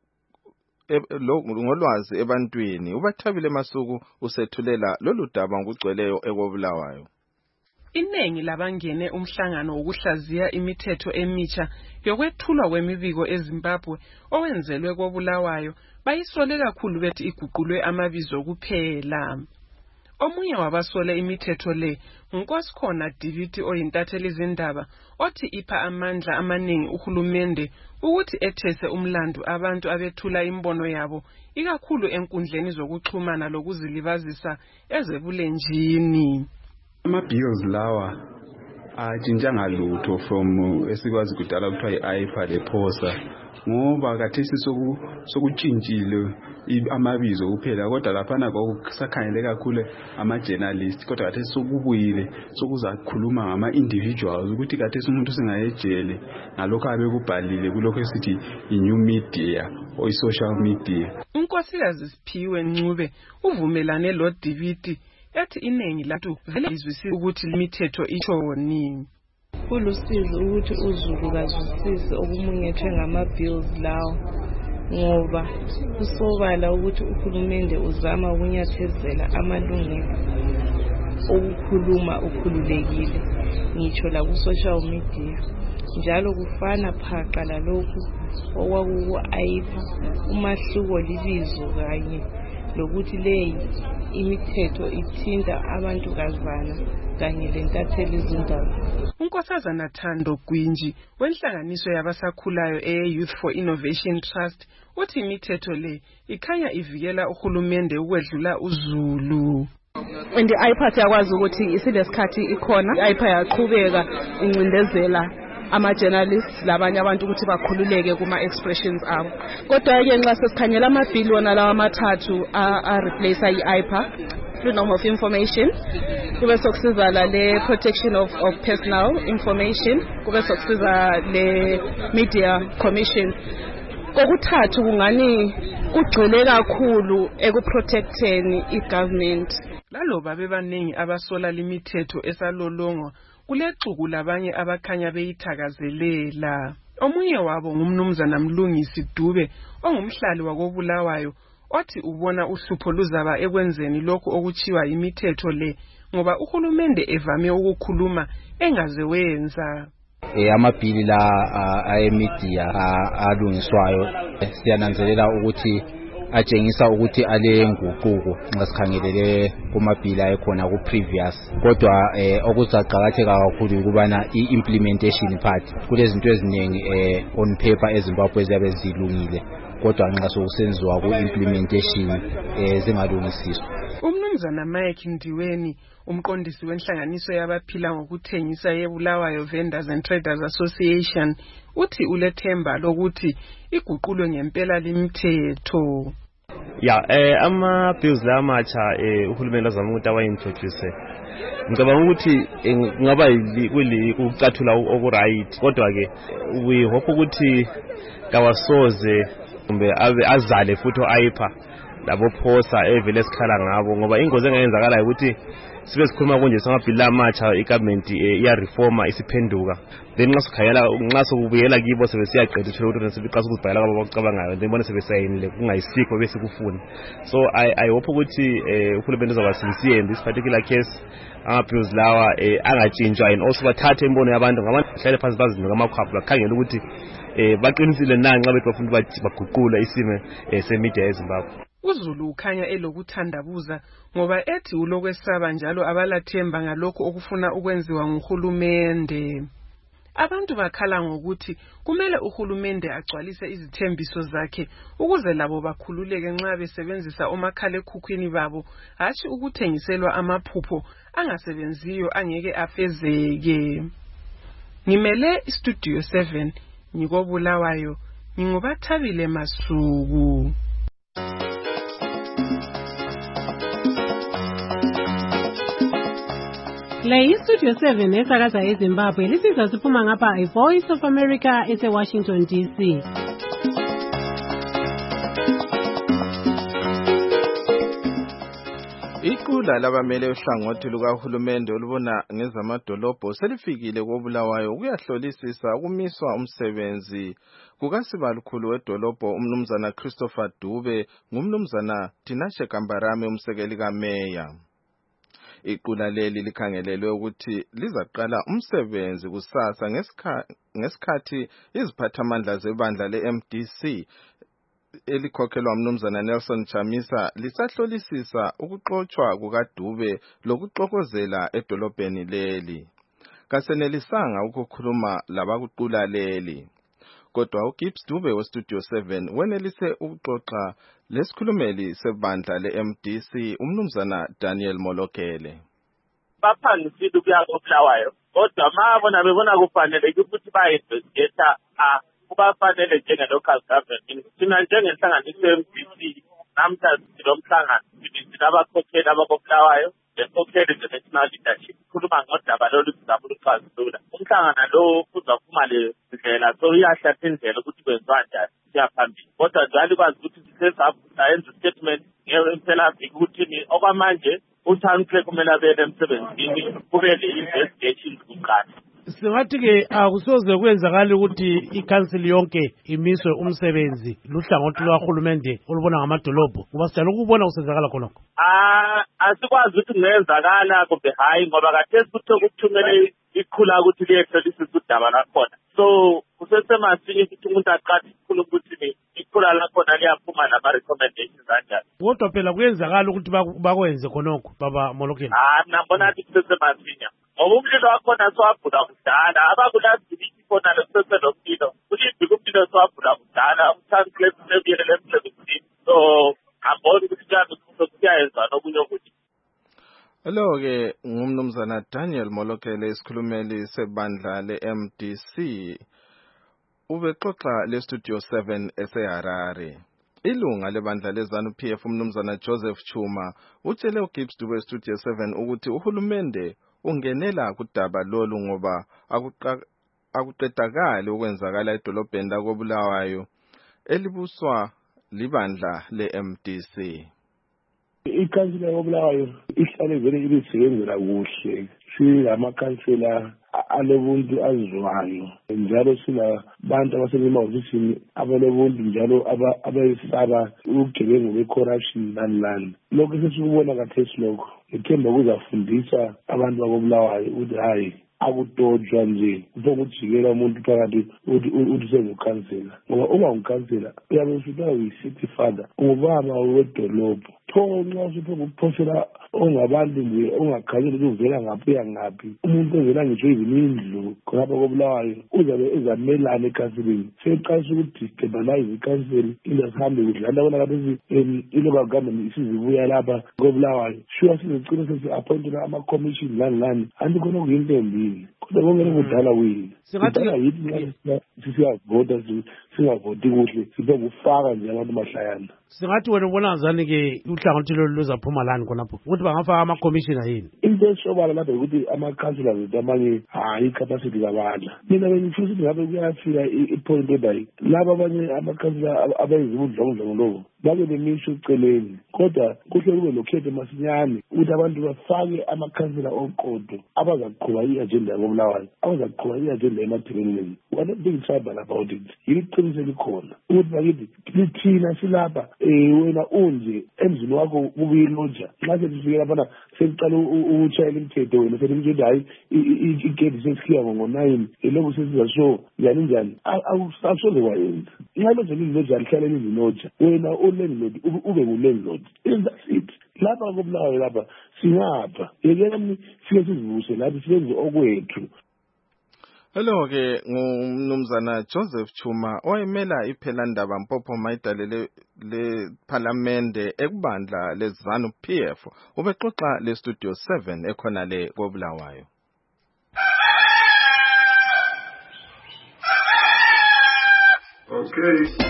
ngolwazi ebantwini. uBathabile Masuku usethulela lolu daba ngokugcweleyo ekobulawayo. Iningi labangene umhlangano wokuhlaziya imithetho emitsha yokwethulwa kwemibiko eZimbabwe owenzelwe koBulawayo bayisole kakhulu bethi iguqulwe amabizo kuphela. Omunye wabasole imithetho le uNkosikhona Diviti oyintatheli izindaba othi ipha amandla amaningi uhulumende ukuthi ethese umlando abantu abethula imbono yabo ikakhulu enkundleni zokuxhumana lokuzilibazisa ezebulenjini. Ama-bills lawa ajinjanga lutho from esikwazi kudala kuthiwa i-iPad lephosa ngoba kathesi sokutshintshile amabizo kuphela kodwa laphana kwakusakhangele kakhulu ama-journalist kodwa kathesi sokubuyile sokuzakhuluma ngama-individuals ukuthi kathesi umuntu singayejele ngalokho abekubhalile kulokho esithi i-new media or i-social media. uNkosikazi Siphiwe Ncube uvumelane lo Diviti ethi iningi labantu vele izwisisa ukuthi imithetho itshoni. Kulusizo ukuthi uZulu kazwisise okumunyethwe ngama-bills lawo ngoba kusobala ukuthi uhulumende uzama ukunyathezela amalungelo okukhuluma ukhululekile ngitsho la ku-social media njalo kufana phaqa lalokhu okwakuku-ayipha umahluko libizo kanye lokuthi leyi imithetho ithinta abantu kazana kanye lentatheli izindaba. uNkosazana Thando Gwinji wenhlanganiso yabasakhulayo eye-Youth for Innovation Trust uthi imithetho le ikhanya ivikela uhulumende ukwedlula uZulu. And i-iPad yakwazi ukuthi isilesikhathi ikhona i-iPad yaqhubeka incindezela ama-journalists labanye abantu ukuthi bakhululeke kuma-expressions abo. Kodwa-ke nxa sesikhangela amabhili wona lawa amathathu a-replace i-iPad, freedom of information, kube sokusiza la le protection of, of personal information, kube sokusiza le media commission. Kokuthathu kungani kugcwele kakhulu ekuprotecteni i-government. Laloba bebaningi abasola limithetho esalolongwa kulexuku labanye abakhanya beyithakazelela. Omunye wabo ngumnumzana Mlungisi Dube ongumhlali wakobulawayo othi ubona uhlupho luzaba ekwenzeni lokho okuchiwa imithetho le ngoba uhulumende evame ukukhuluma engaze wenza. Eh amabhili la ayemedia alungiswayo siyananzelela ukuthi atshengisa ukuthi ale nguquko nxa sikhangelele kumabhili ayekhona ku previous kodwa okuzaqhakatheka kakhulu ukubana i-implementation part kulezinto eziningi on paper eZimbabwe eziyabe zilungile kodwa nxa sokusenziwa ku implementation zingalungisiswa. Umnumzana Mike Ndiweni umqondisi wenhlanganiso yabaphila ngokuthengisa yeBulawayo Vendors and Traders Association uthi ulethemba lokuthi iguqulo ngempela limithetho. Ya eh ama bills la macha eh uhulumeni azama ukuthi awayintroduce. Ngicabanga ukuthi ngaba kuli ukucathula oku right kodwa ke we hope ukuthi kawasoze kumbe ave azale futhi oAIPA labo phosa evele sikhala ngabo ngoba ingozi engayenzakala ukuthi sibe sikhuluma konje samabhila amatsha igovernment iya reforma isiphenduka then nxa sikhayela nxa sokubuyela kibo sebesiyaqeda uthola ukuthi sibiqasa ukubhala kwabo bakucabangayo then bona sebesayinile kungayisikho bese kufuna. So I I hope ukuthi uhulumeni uzaba sincere in this particular case ama-bills lawa angatshintshwa and also bathathe imbono yabantu ngabantu bahlale phansi bazinika amakhwapha bakhangela ukuthi baqinisile na nxa bethi bafuna baguqula isimo semedia eZimbabwe. uZulu ukhanya elokuthandabuza ngoba ethi ulokwesaba njalo abalathemba ngalokho okufuna ukwenziwa nguhulumende. Abantu bakhala ngokuthi kumele uhulumende agcwalise izithembiso zakhe ukuze labo bakhululeke nxa besebenzisa omakhalekhukhwini babo hashi ukuthengiselwa amaphupho angasebenziyo angeke afezeke. Ngimele istudio seven ngikobulawayo ngingubathabile Masuku. Le iStudio seven esakaza eZimbabwe lisiza siphuma ngapha iVoice of America eseWashington D C. Iqula labamele uhlangothi lukahulumende olubona ngezamadolobho selifikile koBulawayo ukuyahlolisisa ukumiswa umsebenzi kukasibalukhulu wedolobho umnumzana Christopher Dube ngumnumzana Tinashe Kambarame umsekeli kameya. Iqula leli likhangelelwe ukuthi lizaqala umsebenzi kusasa ngesikhathi iziphathamandla zebandla le-M D C elikhokhelwa umnumzana Nelson Chamisa lisahlolisisa ukuxoxwa kukaDube lokuxokozela edolobheni leli. Kasenelisanga ukukhuluma labakuqula leli. Kodwa uGibbs Dube weStudio seven wenelise ukuxoxa lesikhulumeli sebandla le-M D C umnumzana Daniel Molokele. Baphangisile ukuya koBulawayo kodwa mabona bebona kufanele ukuthi bayi-investigate ah kubafanele njenge-local government thina njengenhlanganiso ye-M D C namhla silomhlangano sinabakhokheli abakoBulawayo lekhokheli the-national leadership khuluma ngodaba lolu sizama ukuxazulula. Umhlangano lo uzaphuma le ndlela so uyahlatha indlela ukuthi kwenziwa njani siyaphambili kodwa njalo ikwazi ukuthi sisesayenza statement ngempela ukuthi okwamanje uThankle kumele abele emsebenzini kube le-investigation kuqala. Singathi-ke akusoze kwenzakala ukuthi ikhansili yonke imiswe umsebenzi luhlangothi lwahulumende olubona ngamadolobho ngoba sijala ukubona kusenzakala khonokho. Ah asikwazi ukuthi kungenzakala kumbe hayi ngoba kathesi kuthe ukuthumele iqhula ukuthi liyehlolisisa udaba lakhona. So kusesemasinye ukuthi umuntu aqale iqhula ukuthi iqhula lakhona liyaphuma nama-recommendations kanjani. Kodwa phela kuyenzakala ukuthi bakwenze khonokho baba Molokele. Ah nabona ukuthi kusesemasinya. Ngoba umlilo wakhona siwabhula kudala abakulazibiki khona lesese lomlilo kulibhika umlilo siwabhula kudala uThankle sebuyele emsebenzini so amboni ukuthi kuyayenza nokunye ukuthi. Lo-ke ngumnumzana Daniel Molokele isikhulumeli sebandla le-M D C ubexoxa leStudio seven eseHarare. Ilunga lebandla leZANU-P F umnumzana Joseph Chuma utshele uGibbs Dube weStudio seven ukuthi uhulumende ungenela kudaba lolu ngoba akuqedakali ukwenzakala edolobheni lakoBulawayo elibuswa libandla le-M D C. Ikhansila yoBulawayo ihlale vele ibisebenzela kuhle silamakhansela alobuntu azizwayo njalo sinabantu abasemahhovisini abalobuntu njalo abayisaba ubugebengu be-corruption lani lani. Lokho sesikubona kathesi lokho ngithemba kuzafundisa abantu bakobulawayo ukuthi hayi akudodjwa nje kupho kujikela umuntu phakathi uthi uthi sengukhansela ngoba uma ungukhansela uyabe usuthiwa uyi-city father ungubaba wedolobho pho nxa usupho ukuphosela ongabantu nje ongakhanyeli ukuthi uvela ngaphi uya ngaphi umuntu ongela ngitsho even indlu khonapha kobulawayo uzabe ezamelana ekhanseleni seqalisa ukudistabilize ikhanseli into zihambe kuhle anti abona kathi i-local government isizibuya lapha kobulawayo sure sizigcina sesi-appointela ama-commission lani lani anti khona kuyinto embili kodwa kongene kudala wini kudala yithi nxa sisiyavota singavoti kuhle siphe kufaka nje abantu mahlayana. Singathi wena ubona ngazani-ke uhlangothi lolu luzaphuma lani khonapho ukuthi bangafaka ama-commissioner yini? Into esobala lapha ukuthi ama-councillors ethu amanye hayi i-capacity kabadla. Mina bengifisa ukuthi ngabe kuyafika i-point ebayi laba abanye ama-councillor abenza ubudlongondlongo lobo babe bemisho eceleni kodwa kuhle kube lokhetho masinyane ukuthi abantu bafake ama-councillor oqodo abazaqhuba i-agenda yakobulawayo abazaqhuba i-agenda ema-development. One thing tribal about it yiliqiniso elikhona ukuthi bakithi lithina silapha um wena unje emzini wakho kubuyiloja nxa sesifike laphana sekuqala ukutshayela imithetho wena selimtsho ukuthi hayi igedi sesikhiya ngo-nine ilokhu sesiza so njani njani akusoze kwayenza nxa loja liziloja lihlale liziloja wena ulandlord ube ngulandlord that's it. Lapha kobulawayo lapha singapha yekeni sike sizivuse lapha sibenze okwethu. Hello ke ngumnumzana Joseph Chuma oyemela iphelandaba Mpopho Mayidalele le parliamente ekubandla leZanu P F ubexoxa le studio seven ekhona le kobulawayo. Okay.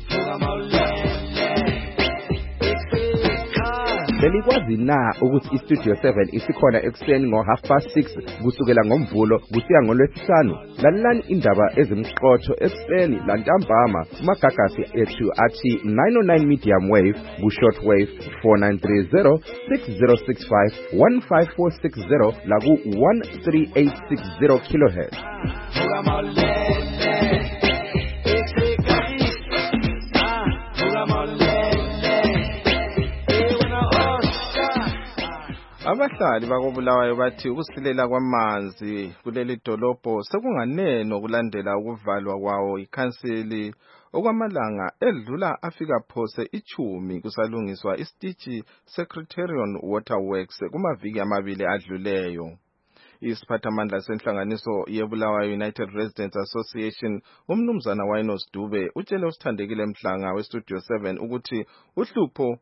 Belikwazi na ukuthi iStudio seven isikhona ekuseni ngo half past six kusukela ngomvulo kusiya ngolwesihlanu. Lalelani indaba ezimqotho ekuseni lantambama kumagagasi ethu athi nine oh nine medium wave ku short wave four nine three zero six zero six five one five four six zero la ku one three eight six zero kilohertz. Abahlali bakobulawayo bathi ukusilela kwamanzi kuleli dolobho sekunganeno kulandela ukuvalwa kwawo ikhanseli okwamalanga edlula afika phose ichumi kusalungiswa isitichi Secretarian Waterworks kumaviki amabili adluleyo. Isiphathamandla senhlanganiso yebulawayo United Residents Association umnumzana Wainos Dube utshele usithandekile Mhlanga weStudio seven ukuthi uhlupho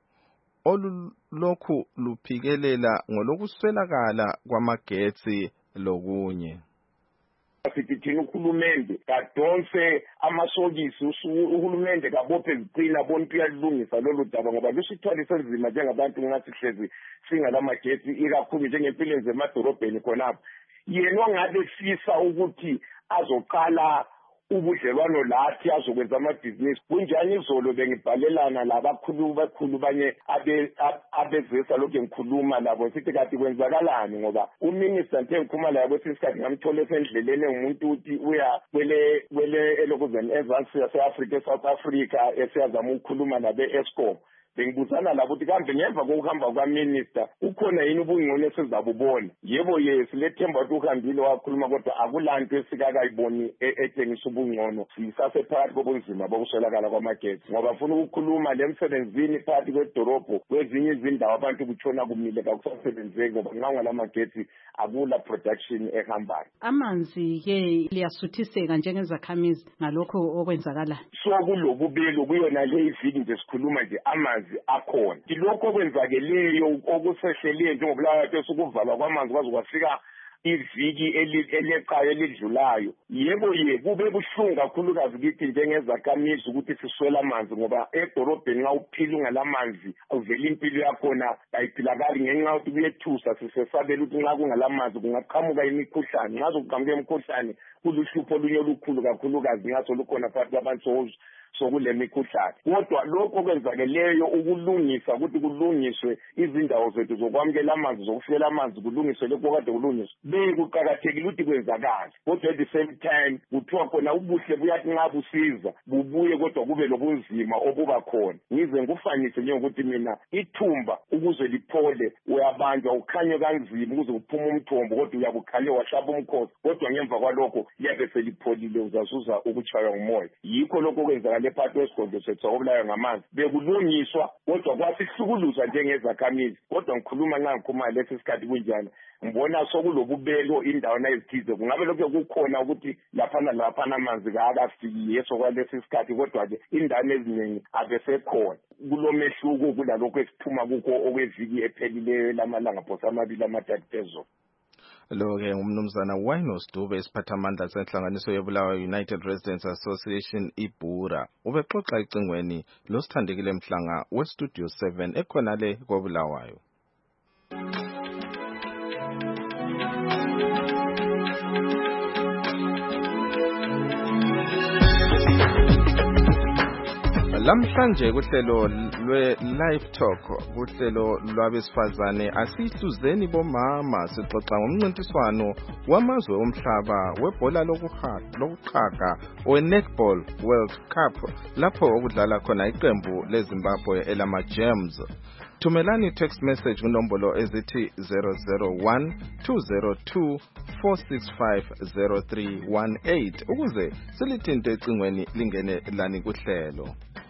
olulokhu luphikelela ngolokuswelakala kwamagetsi lokunye. Sithi thina uhulumende kadonse amasokisi uhulumende kabophe ziqina bonke uyalungisa lolu daba ngoba lusithwalise nzima njengabantu ngathi hlezi singalamagetsi ikakhulu njengempilo zemadorobheni khonapha. Yena ongabe fisa ukuthi azoqala ubudlelwano lathi azokwenza amabhizinisi kunjani izolo bengibhalelana labakhulu bakhulu banye abezisa lokho ngikhuluma labo sithi kathi kwenzakalani ngoba uminister Nthe Nkhumalo yabo sisikhathi ngamthole esendleleni ngumuntu uthi uya kwele kwele elokuzeni ezansi yase-Africa eSouth Africa esiyazama ukukhuluma nabe Eskom. Bengibuzana labo ukuthi kambe ngemva kokuhamba kwaminister ukhona yini ubungcono esizabubona. Yebo yes lethemba ukuthi uhambile wakhuluma kodwa akulanto esikakayiboni etshengisa ubungcono sisase phakathi kobunzima bokuswelakala kwamagetsi ngoba ufuna ukukhuluma lemsebenzini phakathi kwedorobho kwezinye izindawo abantu kutshona kumile kakusasebenzeki ngoba nxa ungalamagetsi akula production ehambayo. Amanzi ke liyasuthiseka njengezakhamizi ngalokho okwenzakala. So kulobubelo kuyona le iviki nje sikhuluma nje amanzi akhona lokho okwenzakeleyo okusehlele njengobulawayo bese ukuvalwa kwamanzi kwaze kwafika iviki eleqayo elidlulayo. Yebo ye kube buhlungu kakhulukazi kithi njengezakhamizi ukuthi siswela amanzi ngoba edorobheni nxa uphila ungalamanzi uvela impilo yakhona ayiphilakali ngenxa yokuthi kuyethusa sisesabela ukuthi nxa kungalamanzi kungaqhamuka imikhuhlane nxa sokuqhamuka imikhuhlane kuluhlupho olunye olukhulu kakhulukazi ngaso lukhona phakathi kwabantu sokule mikhuhlane. Kodwa lokho okwenzakeleyo ukulungisa ukuthi kulungiswe izindawo zethu zokwamukela amanzi zokufikela amanzi kulungiswe lokho kade kulungiswe bekuqakathekile ukuthi kwenzakala. Kodwa at the same time kuthiwa khona ubuhle buyathi nxa busiza bubuye kodwa kube lobunzima obuba khona. Ngize ngufanise njengokuthi mina ithumba ukuze liphole uyabanjwa ukhanye kanzima ukuze uphume umthombo kodwa uyabukhanye washaba umkhosi kodwa ngemva kwalokho yabe selipholile uzazuza ukutshaywa ngumoya. Yikho lokho okwenzakala ephakathi kwesigodlo sethu okubulawa ngamanzi bekulungiswa kodwa kwasihlukuluza njengezakhamizi. Kodwa ngikhuluma nxa ngikhuluma lesi sikhathi kunjani ngibona sokulobubelo indawana ezithize kungabe lokho kukhona ukuthi laphana laphana amanzi kaakafiki yeso kwalesi sikhathi kodwa ke indawo eziningi abesekhona. Kulomehluko kulalokho esiphuma kukho okweviki ephelileyo lamalanga phose amabili amathathu phezulu. Lo-ke ngumnumzana Winos Dube isiphathamandla senhlanganiso yebulawayo United Residents Association iBura ubexoxa icingweni losithandekile Mhlanga weStudio seven ekhona le koBulawayo. Lamhlanje kuhlelo lwe live talk kuhlelo lwabesifazane asihluzeni bomama sixoxa ngomncintiswano wamazwe omhlaba webhola lokuqhaga we-Netball World Cup lapho okudlala khona iqembu leZimbabwe elama Gems. Thumelani text message kunombolo ezithi zero zero one two zero two four six five zero three one eight ukuze silithinte ecingweni lingene lani kuhlelo.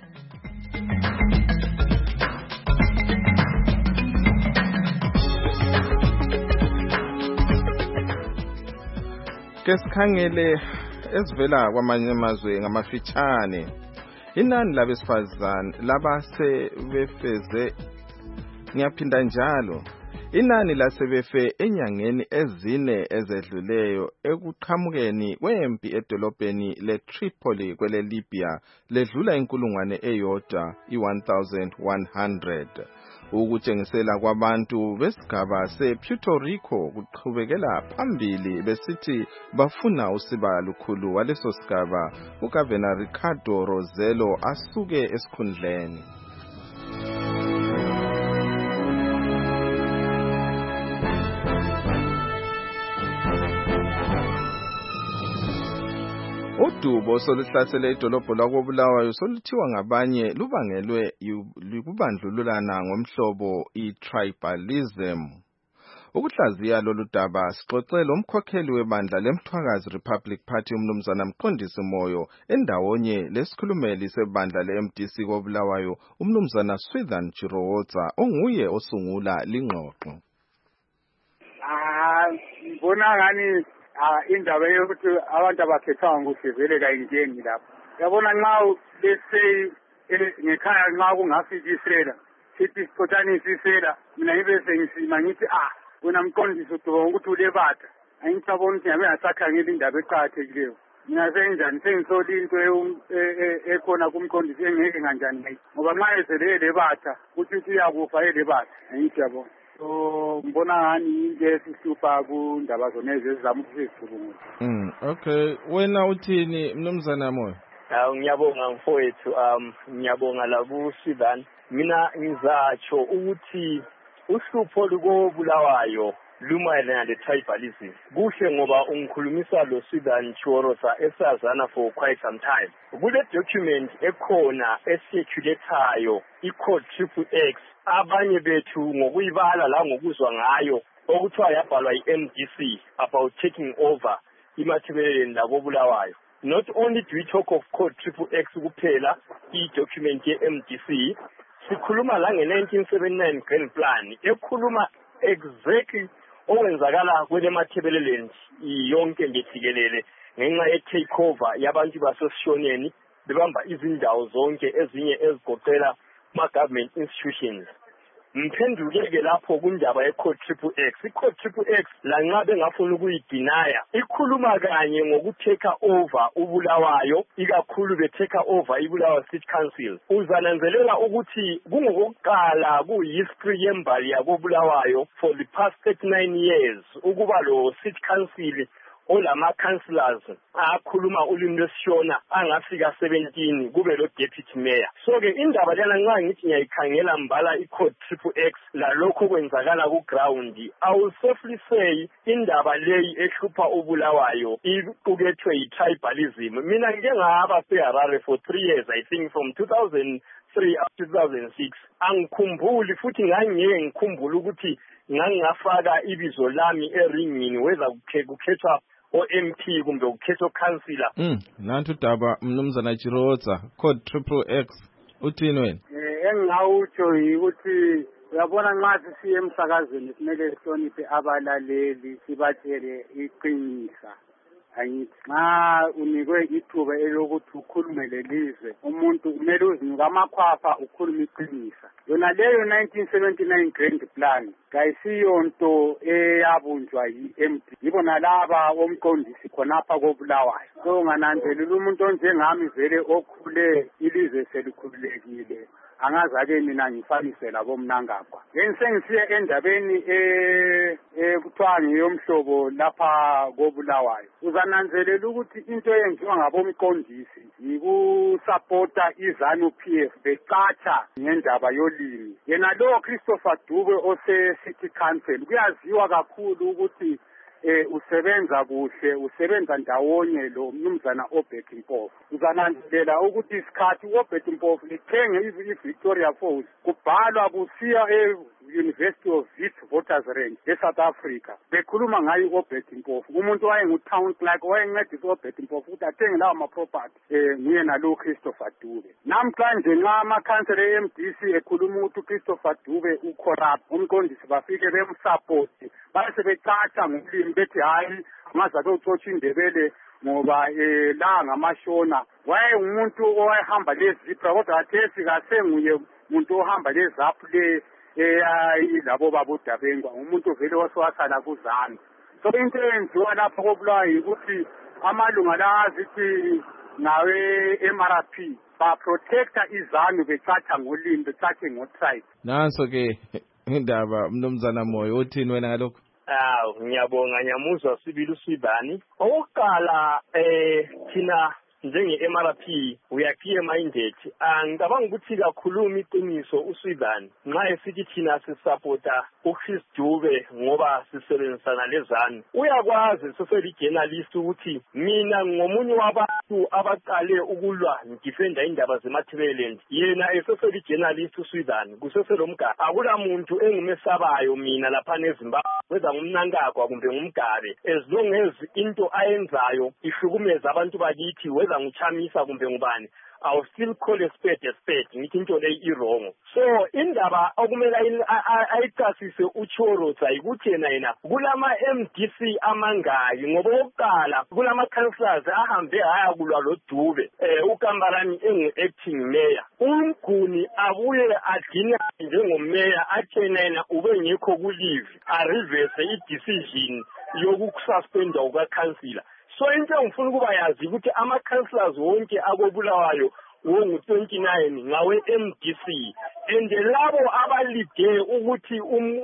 Kesikhangele esivela kwamanye amazwe ngamafitshane. Inani labesifazane labase befeze ngiyaphinda njalo. Inani lasebefe enyangeni ezine ezedluleyo ekuqhamukeni kwempi edolobheni leTripoli kwele Libya ledlula inkulungwane eyodwa i-one thousand one hundred. Ukutshengisela kwabantu besigaba sePuerto Rico kuqhubekela phambili besithi bafuna usiba lukhulu waleso sigaba uGavana Ricardo Rossello asuke esikhundleni. Udubo soluhlasele idolobho lakoBulawayo soluthiwa ngabanye lubangelwe yikubandlululana ngomhlobo i-tribalism. Ukuhlaziya lolu daba sixoxele umkhokheli webandla leMthwakazi Republic Party umnumzana Mqondisi Moyo endawonye lesikhulumeli sebandla le-M D C koBulawayo umnumzana Swithan Chirowotsa onguye osungula lingxoxo. Ah, ngibona ngani Ah indaba yokuthi abantu abakhethwa ngokuthi vele kayingengi lapho. Yabona nxa bese ngekhaya nxa kungafika isela sithi siphotanisa isela mina ngibe sengisima ngithi ah wena Mqondisi uduba ukuthi ulebata angicabona ukuthi ngabe ngasakhangela indaba eqhathekileyo. Mina senjani sengisoli into ekhona kumqondisi engeke kanjani ngoba nxa esele lebata ukuthi uyakufa elebata angithi yabona. So mbona ngani into esihlupha kundaba zona ezizama ukuzicubungula. Mm okay wena uthini mnumzana Moyo? Ah ngiyabonga mfowethu um ngiyabonga la ku Swithan. Mina ngizatsho ukuthi uhlupho lukoBulawayo lumayelana le-tribalism. Kuhle ngoba ungikhulumisa lo Swithan Chirowotsa esazana for quite some time. Kule document ekhona esirculatayo i-code triple X abanye bethu ngokuyibala la ngokuzwa ngayo okuthiwa yabhalwa i-M D C about taking over imathebeleni lakoBulawayo. Not only do we talk of code triple X kuphela i-document ye-M D C sikhuluma la nge-nineteen seventy-nine grand plan ekhuluma exactly okwenzakala kwele mathebeleleni yonke ngejikelele ngenxa ye-takeover yabantu basosishoneni bebamba izindawo zonke ezinye ezigoqela ma-government institutions. Mphenduleke lapho kundaba ye-code triple X. I-code triple X lanxa bengafuna ukuyidinaya ikhuluma kanye ngokutake over uBulawayo ikakhulu betake over iBulawayo City Council. Uzananzelela ukuthi kungokuqala kuhistory yembali yakoBulawayo for the past thirty-nine years ukuba lo City Council olama councillors akhuluma ulimi lwesishona angafika seventeen kube lo deputy mayor. So ke indaba lena nxa ngithi ngiyayikhangela mbala i-code triple X lalokho kwenzakala ku ground, I will safely say indaba leyi ehlupha ubulawayo iqukethwe yi-tribalism. Mina ngike ngahamba seHarare for three years, I think from two thousand three up to two thousand six. Angikhumbuli futhi ngangiyeke ngikhumbula ukuthi ngangingafaka ibizo lami eringini weza kukhethwa o-M P kumbe kukhethwa councillor. Mm, nantu daba mnumzana Chiroza, code triple X. Uthini wena? Eh engawutsho ukuthi uyabona nxa sisiye emsakazweni kumele sihloniphe abalaleli sibatshele iqiniso. Angithi nxa unikwe ithuba elokuthi ukhulume lelizwe umuntu kumele uzinike amakhwafa ukhulume iqiniso. Yona leyo nineteen seventy-nine grand plan kayisiyonto eyabunjwa yi-M D. Yibona laba omqondisi khonapha koBulawayo. So ngananzelela umuntu onjengami vele okhule ilizwe selikhululekile angazake mina ngifanise labo mnangagwa. Ngisengisiye endabeni eh ekuthiwa ngiyomhlobo lapha koBulawayo. Uzananzelela ukuthi into eyenziwa ngabomqondisi yikusupporta iZANU P F becatsha ngendaba yolimi. Yena lo Christopher Dube ose City Council kuyaziwa kakhulu ukuthi eh usebenza kuhle, usebenza ndawonye lo mnumzana oBetty Mpofu. Uzananzelela ukuthi isikhathi oBetty Mpofu lithenge iVictoria Falls kubhalwa kusiya e University of Wits Voters Range eSouth Africa. Bekhuluma ngayo oBetty Mpofu. Umuntu wayengu town clerk wayencedisa oBetty Mpofu ukuthi athenge lawo ma property eh nguye nalo Christopher Dube. Namhlanje nxa ama council e-M D C ekhuluma ukuthi Christopher Dube ucorrupt, umqondisi bafike bemsupport base becatsha ngolimi bethi hayi ngaza kucotsha indebele ngoba eh la ngamashona. Waye umuntu owahamba lezipra kodwa athesi kasenguye umuntu ohamba lezaphu le eh labo babudabengwa umuntu vele waswasala kuzana. So into enziwa lapha koBulawayo ukuthi amalunga la azithi nawe M R P ba protector iZANU becatsha ngolimi becatshe ngotribe. Nanso ke indaba mnumzana Moyo uthini wena ngalokho? Ah ngiyabonga nyamuzwa sibili usibani. Oqala eh thina njenge-M R P we are clear minded. Ngicabanga ukuthi kakhuluma iqiniso uSwidani nxa esithi thina sisupporta uChris Dube ngoba sisebenzisana leZANU. Uyakwazi seseli journalist ukuthi mina ngomunye wabantu abaqale ukulwa ngidefenda indaba zeMathebeleland. Yena eseseli journalist uSwidani kuseselomgaba. Akula muntu engimesabayo mina lapha eZimbabwe weza ngumnankagwa kumbe ngumgabe as long as into ayenzayo ihlukumeza abantu bakithi weza nguchamisa kumbe ngubani. I will still call a spade a spade. Ngithi into leyi irongo. So indaba okumele ayichasise uChoroza ukuthi yena yena kulama M D C amangaki ngoba oqala kulama councillors ahambe haya kulwa lo Dube eh uKambarani engu-acting mayor. Umguni abuye agcina njengomayor athena yena ube ngekho kulive a reverse i-decision yokususpendwa uka-councillor. So into ngifuna ukuba yazi ukuthi ama-councillors wonke akobulawayo wongu twenty-nine ngawe M D C and labo abalide ukuthi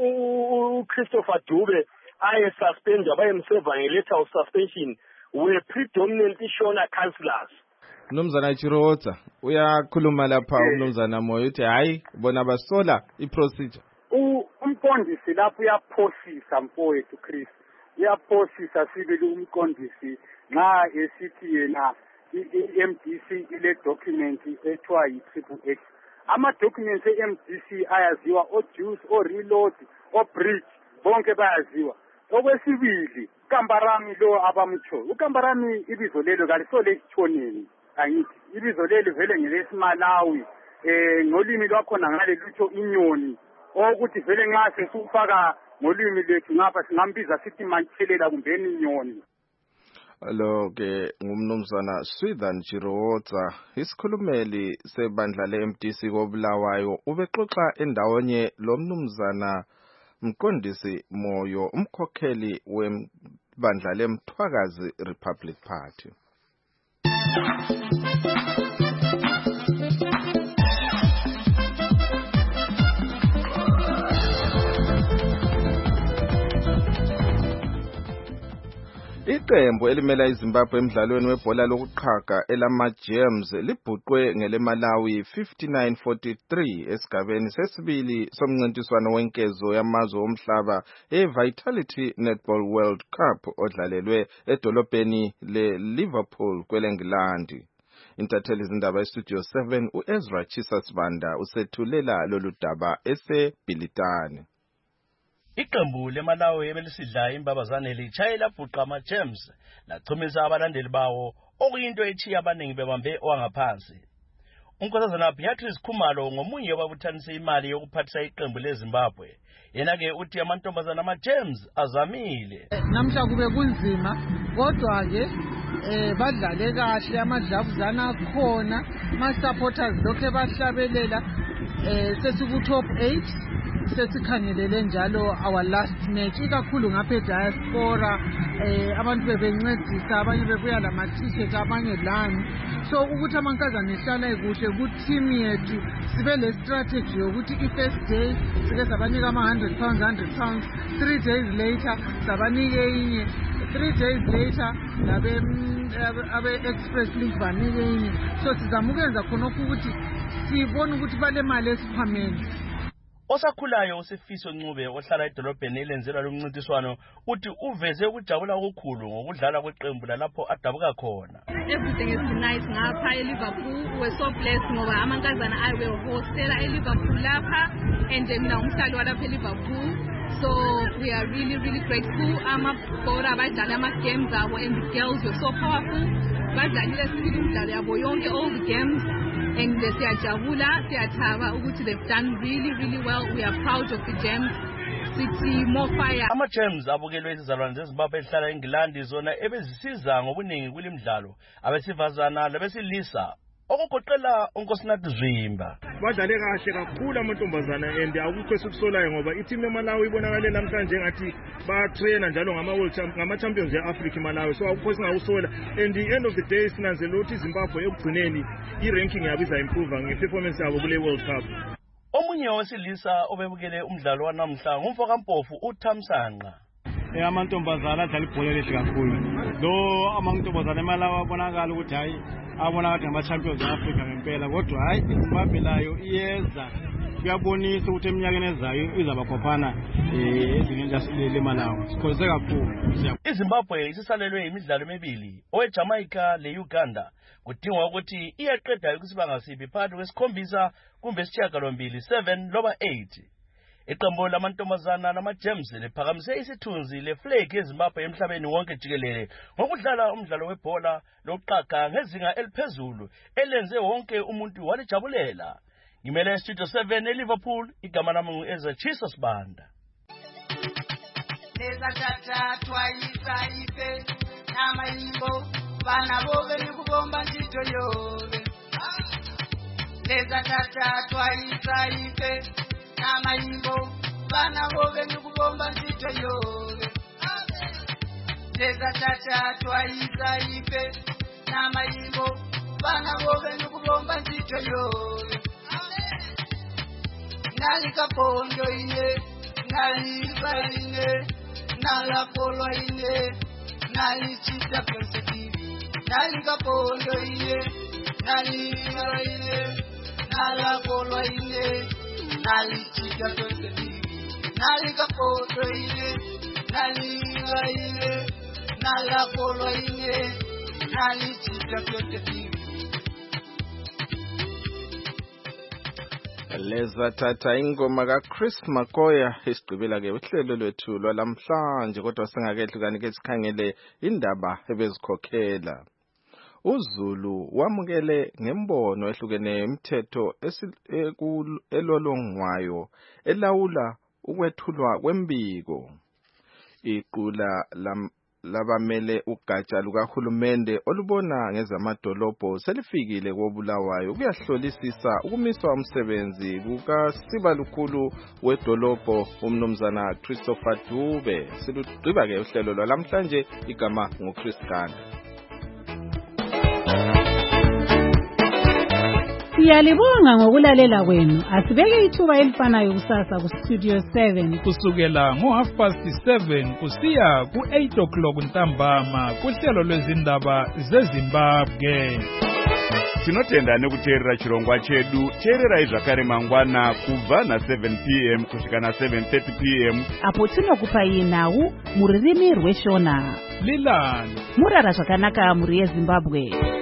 uChristopher Dube aye suspendwa bayemseva nge-letter of suspension were predominantly Shona councillors. Mnumzana Chiroza uyakhuluma lapha umnumzana Moyo uthi hayi bona basola iprocedure. Umqondisi lapho uyaphosisa mfowethu Chris. Uyaphosisa sibili umqondisi nxa esithi yena i-M D C ile document ethiwa yi-triple X. Ama documents e-M D C ayaziwa o-Juice, o-Reload, o-Bridge bonke bayaziwa. Okwesibili Kambarami lo abamtsho. uKambarami ibizo lelo kalisole esithoneni. Angithi ibizo lelo vele ngelesimalawi eh ngolimi lwakhona ngale lutho inyoni ukuthi vele nxa sesufaka ngolimi lethu ngapha singambiza sithi manthelela kumbeni inyoni. Lo ke ngumnumzana Swidani Chiroza isikhulumeli sebandla le-M D C koBulawayo ubexoxa endawonye lo mnumzana Mqondisi Moyo umkhokheli webandla leMthwakazi Republic Party. Iqembu elimela iZimbabwe emidlalweni webhola lokuqhaga elama-Gems libhuqwe ngeleMalawi fifty-nine forty-three esigabeni sesibili somncintiswano wenkezo yamazwe omhlaba e-Vitality Netball World Cup odlalelwe edolobheni le-Liverpool kwele-England. Intatheli izindaba eStudio seven uEzra Chisasbanda usethulela lolu daba eseBhilitane. Iqembu leMalawi ebelisidla imbabazane litshayela bhuqa ama-Gems lachumisa abalandeli bawo okuyinto ethiya abaningi bebambe owangaphansi. Unkosazana Beatrice Khumalo ngomunye wababuthanisa imali yokuphathisa iqembu leZimbabwe. Yena-ke uthi amantombazana ama-Gems azamile. Namhla kube kunzima kodwa ke eh badlale kahle amadlavuzana akhona ama-supporters lokho bahlabelela eh sesiku top eight sesikhangelele njalo our last match ikakhulu ngapha diaspora eh abantu bebencedisa abanye bebuya lama ticket abanye lani so ukuthi amankazana ehlala kuhle ku team yethu sibe le strategy yokuthi i first day sike sabanika ama one hundred pounds one hundred pounds three days later sabanike inye three days later labe abe express link banike inye so sizamukenza khona ukuthi sibone ukuthi bale mali esiphambene. Osakhulayo uSifiso Ncube ohlala edolobheni elenzelwa lomncintiswano uthi uveze ukujabula okukhulu ngokudlala kweqembu lapho adabuka khona. Everything is nice ngapha eLiverpool. We're so blessed ngoba amankazana ayi will hostela eLiverpool lapha and mina umhlali walapha eLiverpool. So we are really really grateful. Amabhora abadlala ama-games abo and the girls were so powerful. Badlalile sibili imidlalo yabo yonke all the games. And siyajabula siyathaba ukuthi they've done really really well. We are proud of the Gems. Sithi more fire. Ama-Gems abukelwe izizalwane zeZimbabwe ehlala eNgilandi zona ebezisiza ngobuningi kulimdlalo abesifazana labesilisa okugoqela uNkosinathi Zwimba. Badlale kahle kakhulu amantombazana and akukho esikusolayo ngoba i-team eMalawi ibonakale namhlanje ngathi batraina njalo ngama-world ngama-champions e-Africa eMalawi so akukho singawusola and the end of the day sinanzela ukuthi iZimbabwe ekugcineni i-ranking yabo iza-improve nge-performance yabo kule World Cup. Omunye wesilisa obebukele umdlalo wanamhla ngumfokampofu uThamsanqa. Amantombazana adlala ibhola elihle kakhulu. Lo amantombazana eMalawi abonakala ukuthi hayi abona ngathi ngama-champions e-Africa ngempela kodwa hayi iZimbabwe layo iyeza kuyabonisa ukuthi eminyakeni ezayo izabakhophana ezingeni leMalawi. Sikholise kakhulu. iZimbabwe isisalelwe imidlalo emibili oweJamaica le-Uganda kudingwa ukuthi iyaqeda ukusibanga siphi phakathi kwesikhombisa kumbe isishiyagalombili seven loba eight. Iqembu lamantombazana lama-Gems liphakamise isithunzi le-flag yeZimbabwe emhlabeni wonke jikelele ngokudlala umdlalo webhola lokuqhaga ngezinga eliphezulu elenze wonke umuntu walijabulela. Ngimele Studio seven eLiverpool, igama lami ngu-Ezra Chisasbanda. Leza tata twaisa ife nama imbo bana bobe nikubomba ntito yobe. Leza tata twaisa ife nama imbo bana bobe nikubomba ntito yobe. Leza tata twaisa ife nama imbo bana bobe nikubomba ntito yobe. Nali kapondo ine nali baine nala polo ine nali chita perspective nali kapondo ine nali baine nala polo ine nali chita perspective nali kapondo ine nali baine nala polo ine nali chita perspective. Leza tata ingoma kaChris Makoya isigqibela ke uhlelo lwethu lwalamhlanje kodwa singakehlukani ke sikhangele indaba ebezikhokhela. uZulu wamukele ngembono ehlukeneyo imithetho elolongwayo elawula ukwethulwa kwembiko. Iqula labamele ugatsha lukahulumende olubona ngezamadolobho selifikile koBulawayo kuyahlolisisa ukumiswa umsebenzi kukaSibalukhulu wedolobho umnumzana Christopher Dube. Silugqiba ke uhlelo lwalamhlanje, igama nguChris Ganda. Siyalibonga ngokulalela kwenu. Asibeke ithuba elifanayo kusasa ku Studio seven. Kusukela ngo half past seven kusiya ku eight o'clock ntambama kuhlelo lwezindaba zeZimbabwe. Tinotenda nekuteerera chirongwa chedu. Teererai zvakare mangwana kubva na seven p m kusvika na seven thirty p m apo tinokupai nhau mururimi rweshona. Lilani murara zvakanaka muri yeZimbabwe.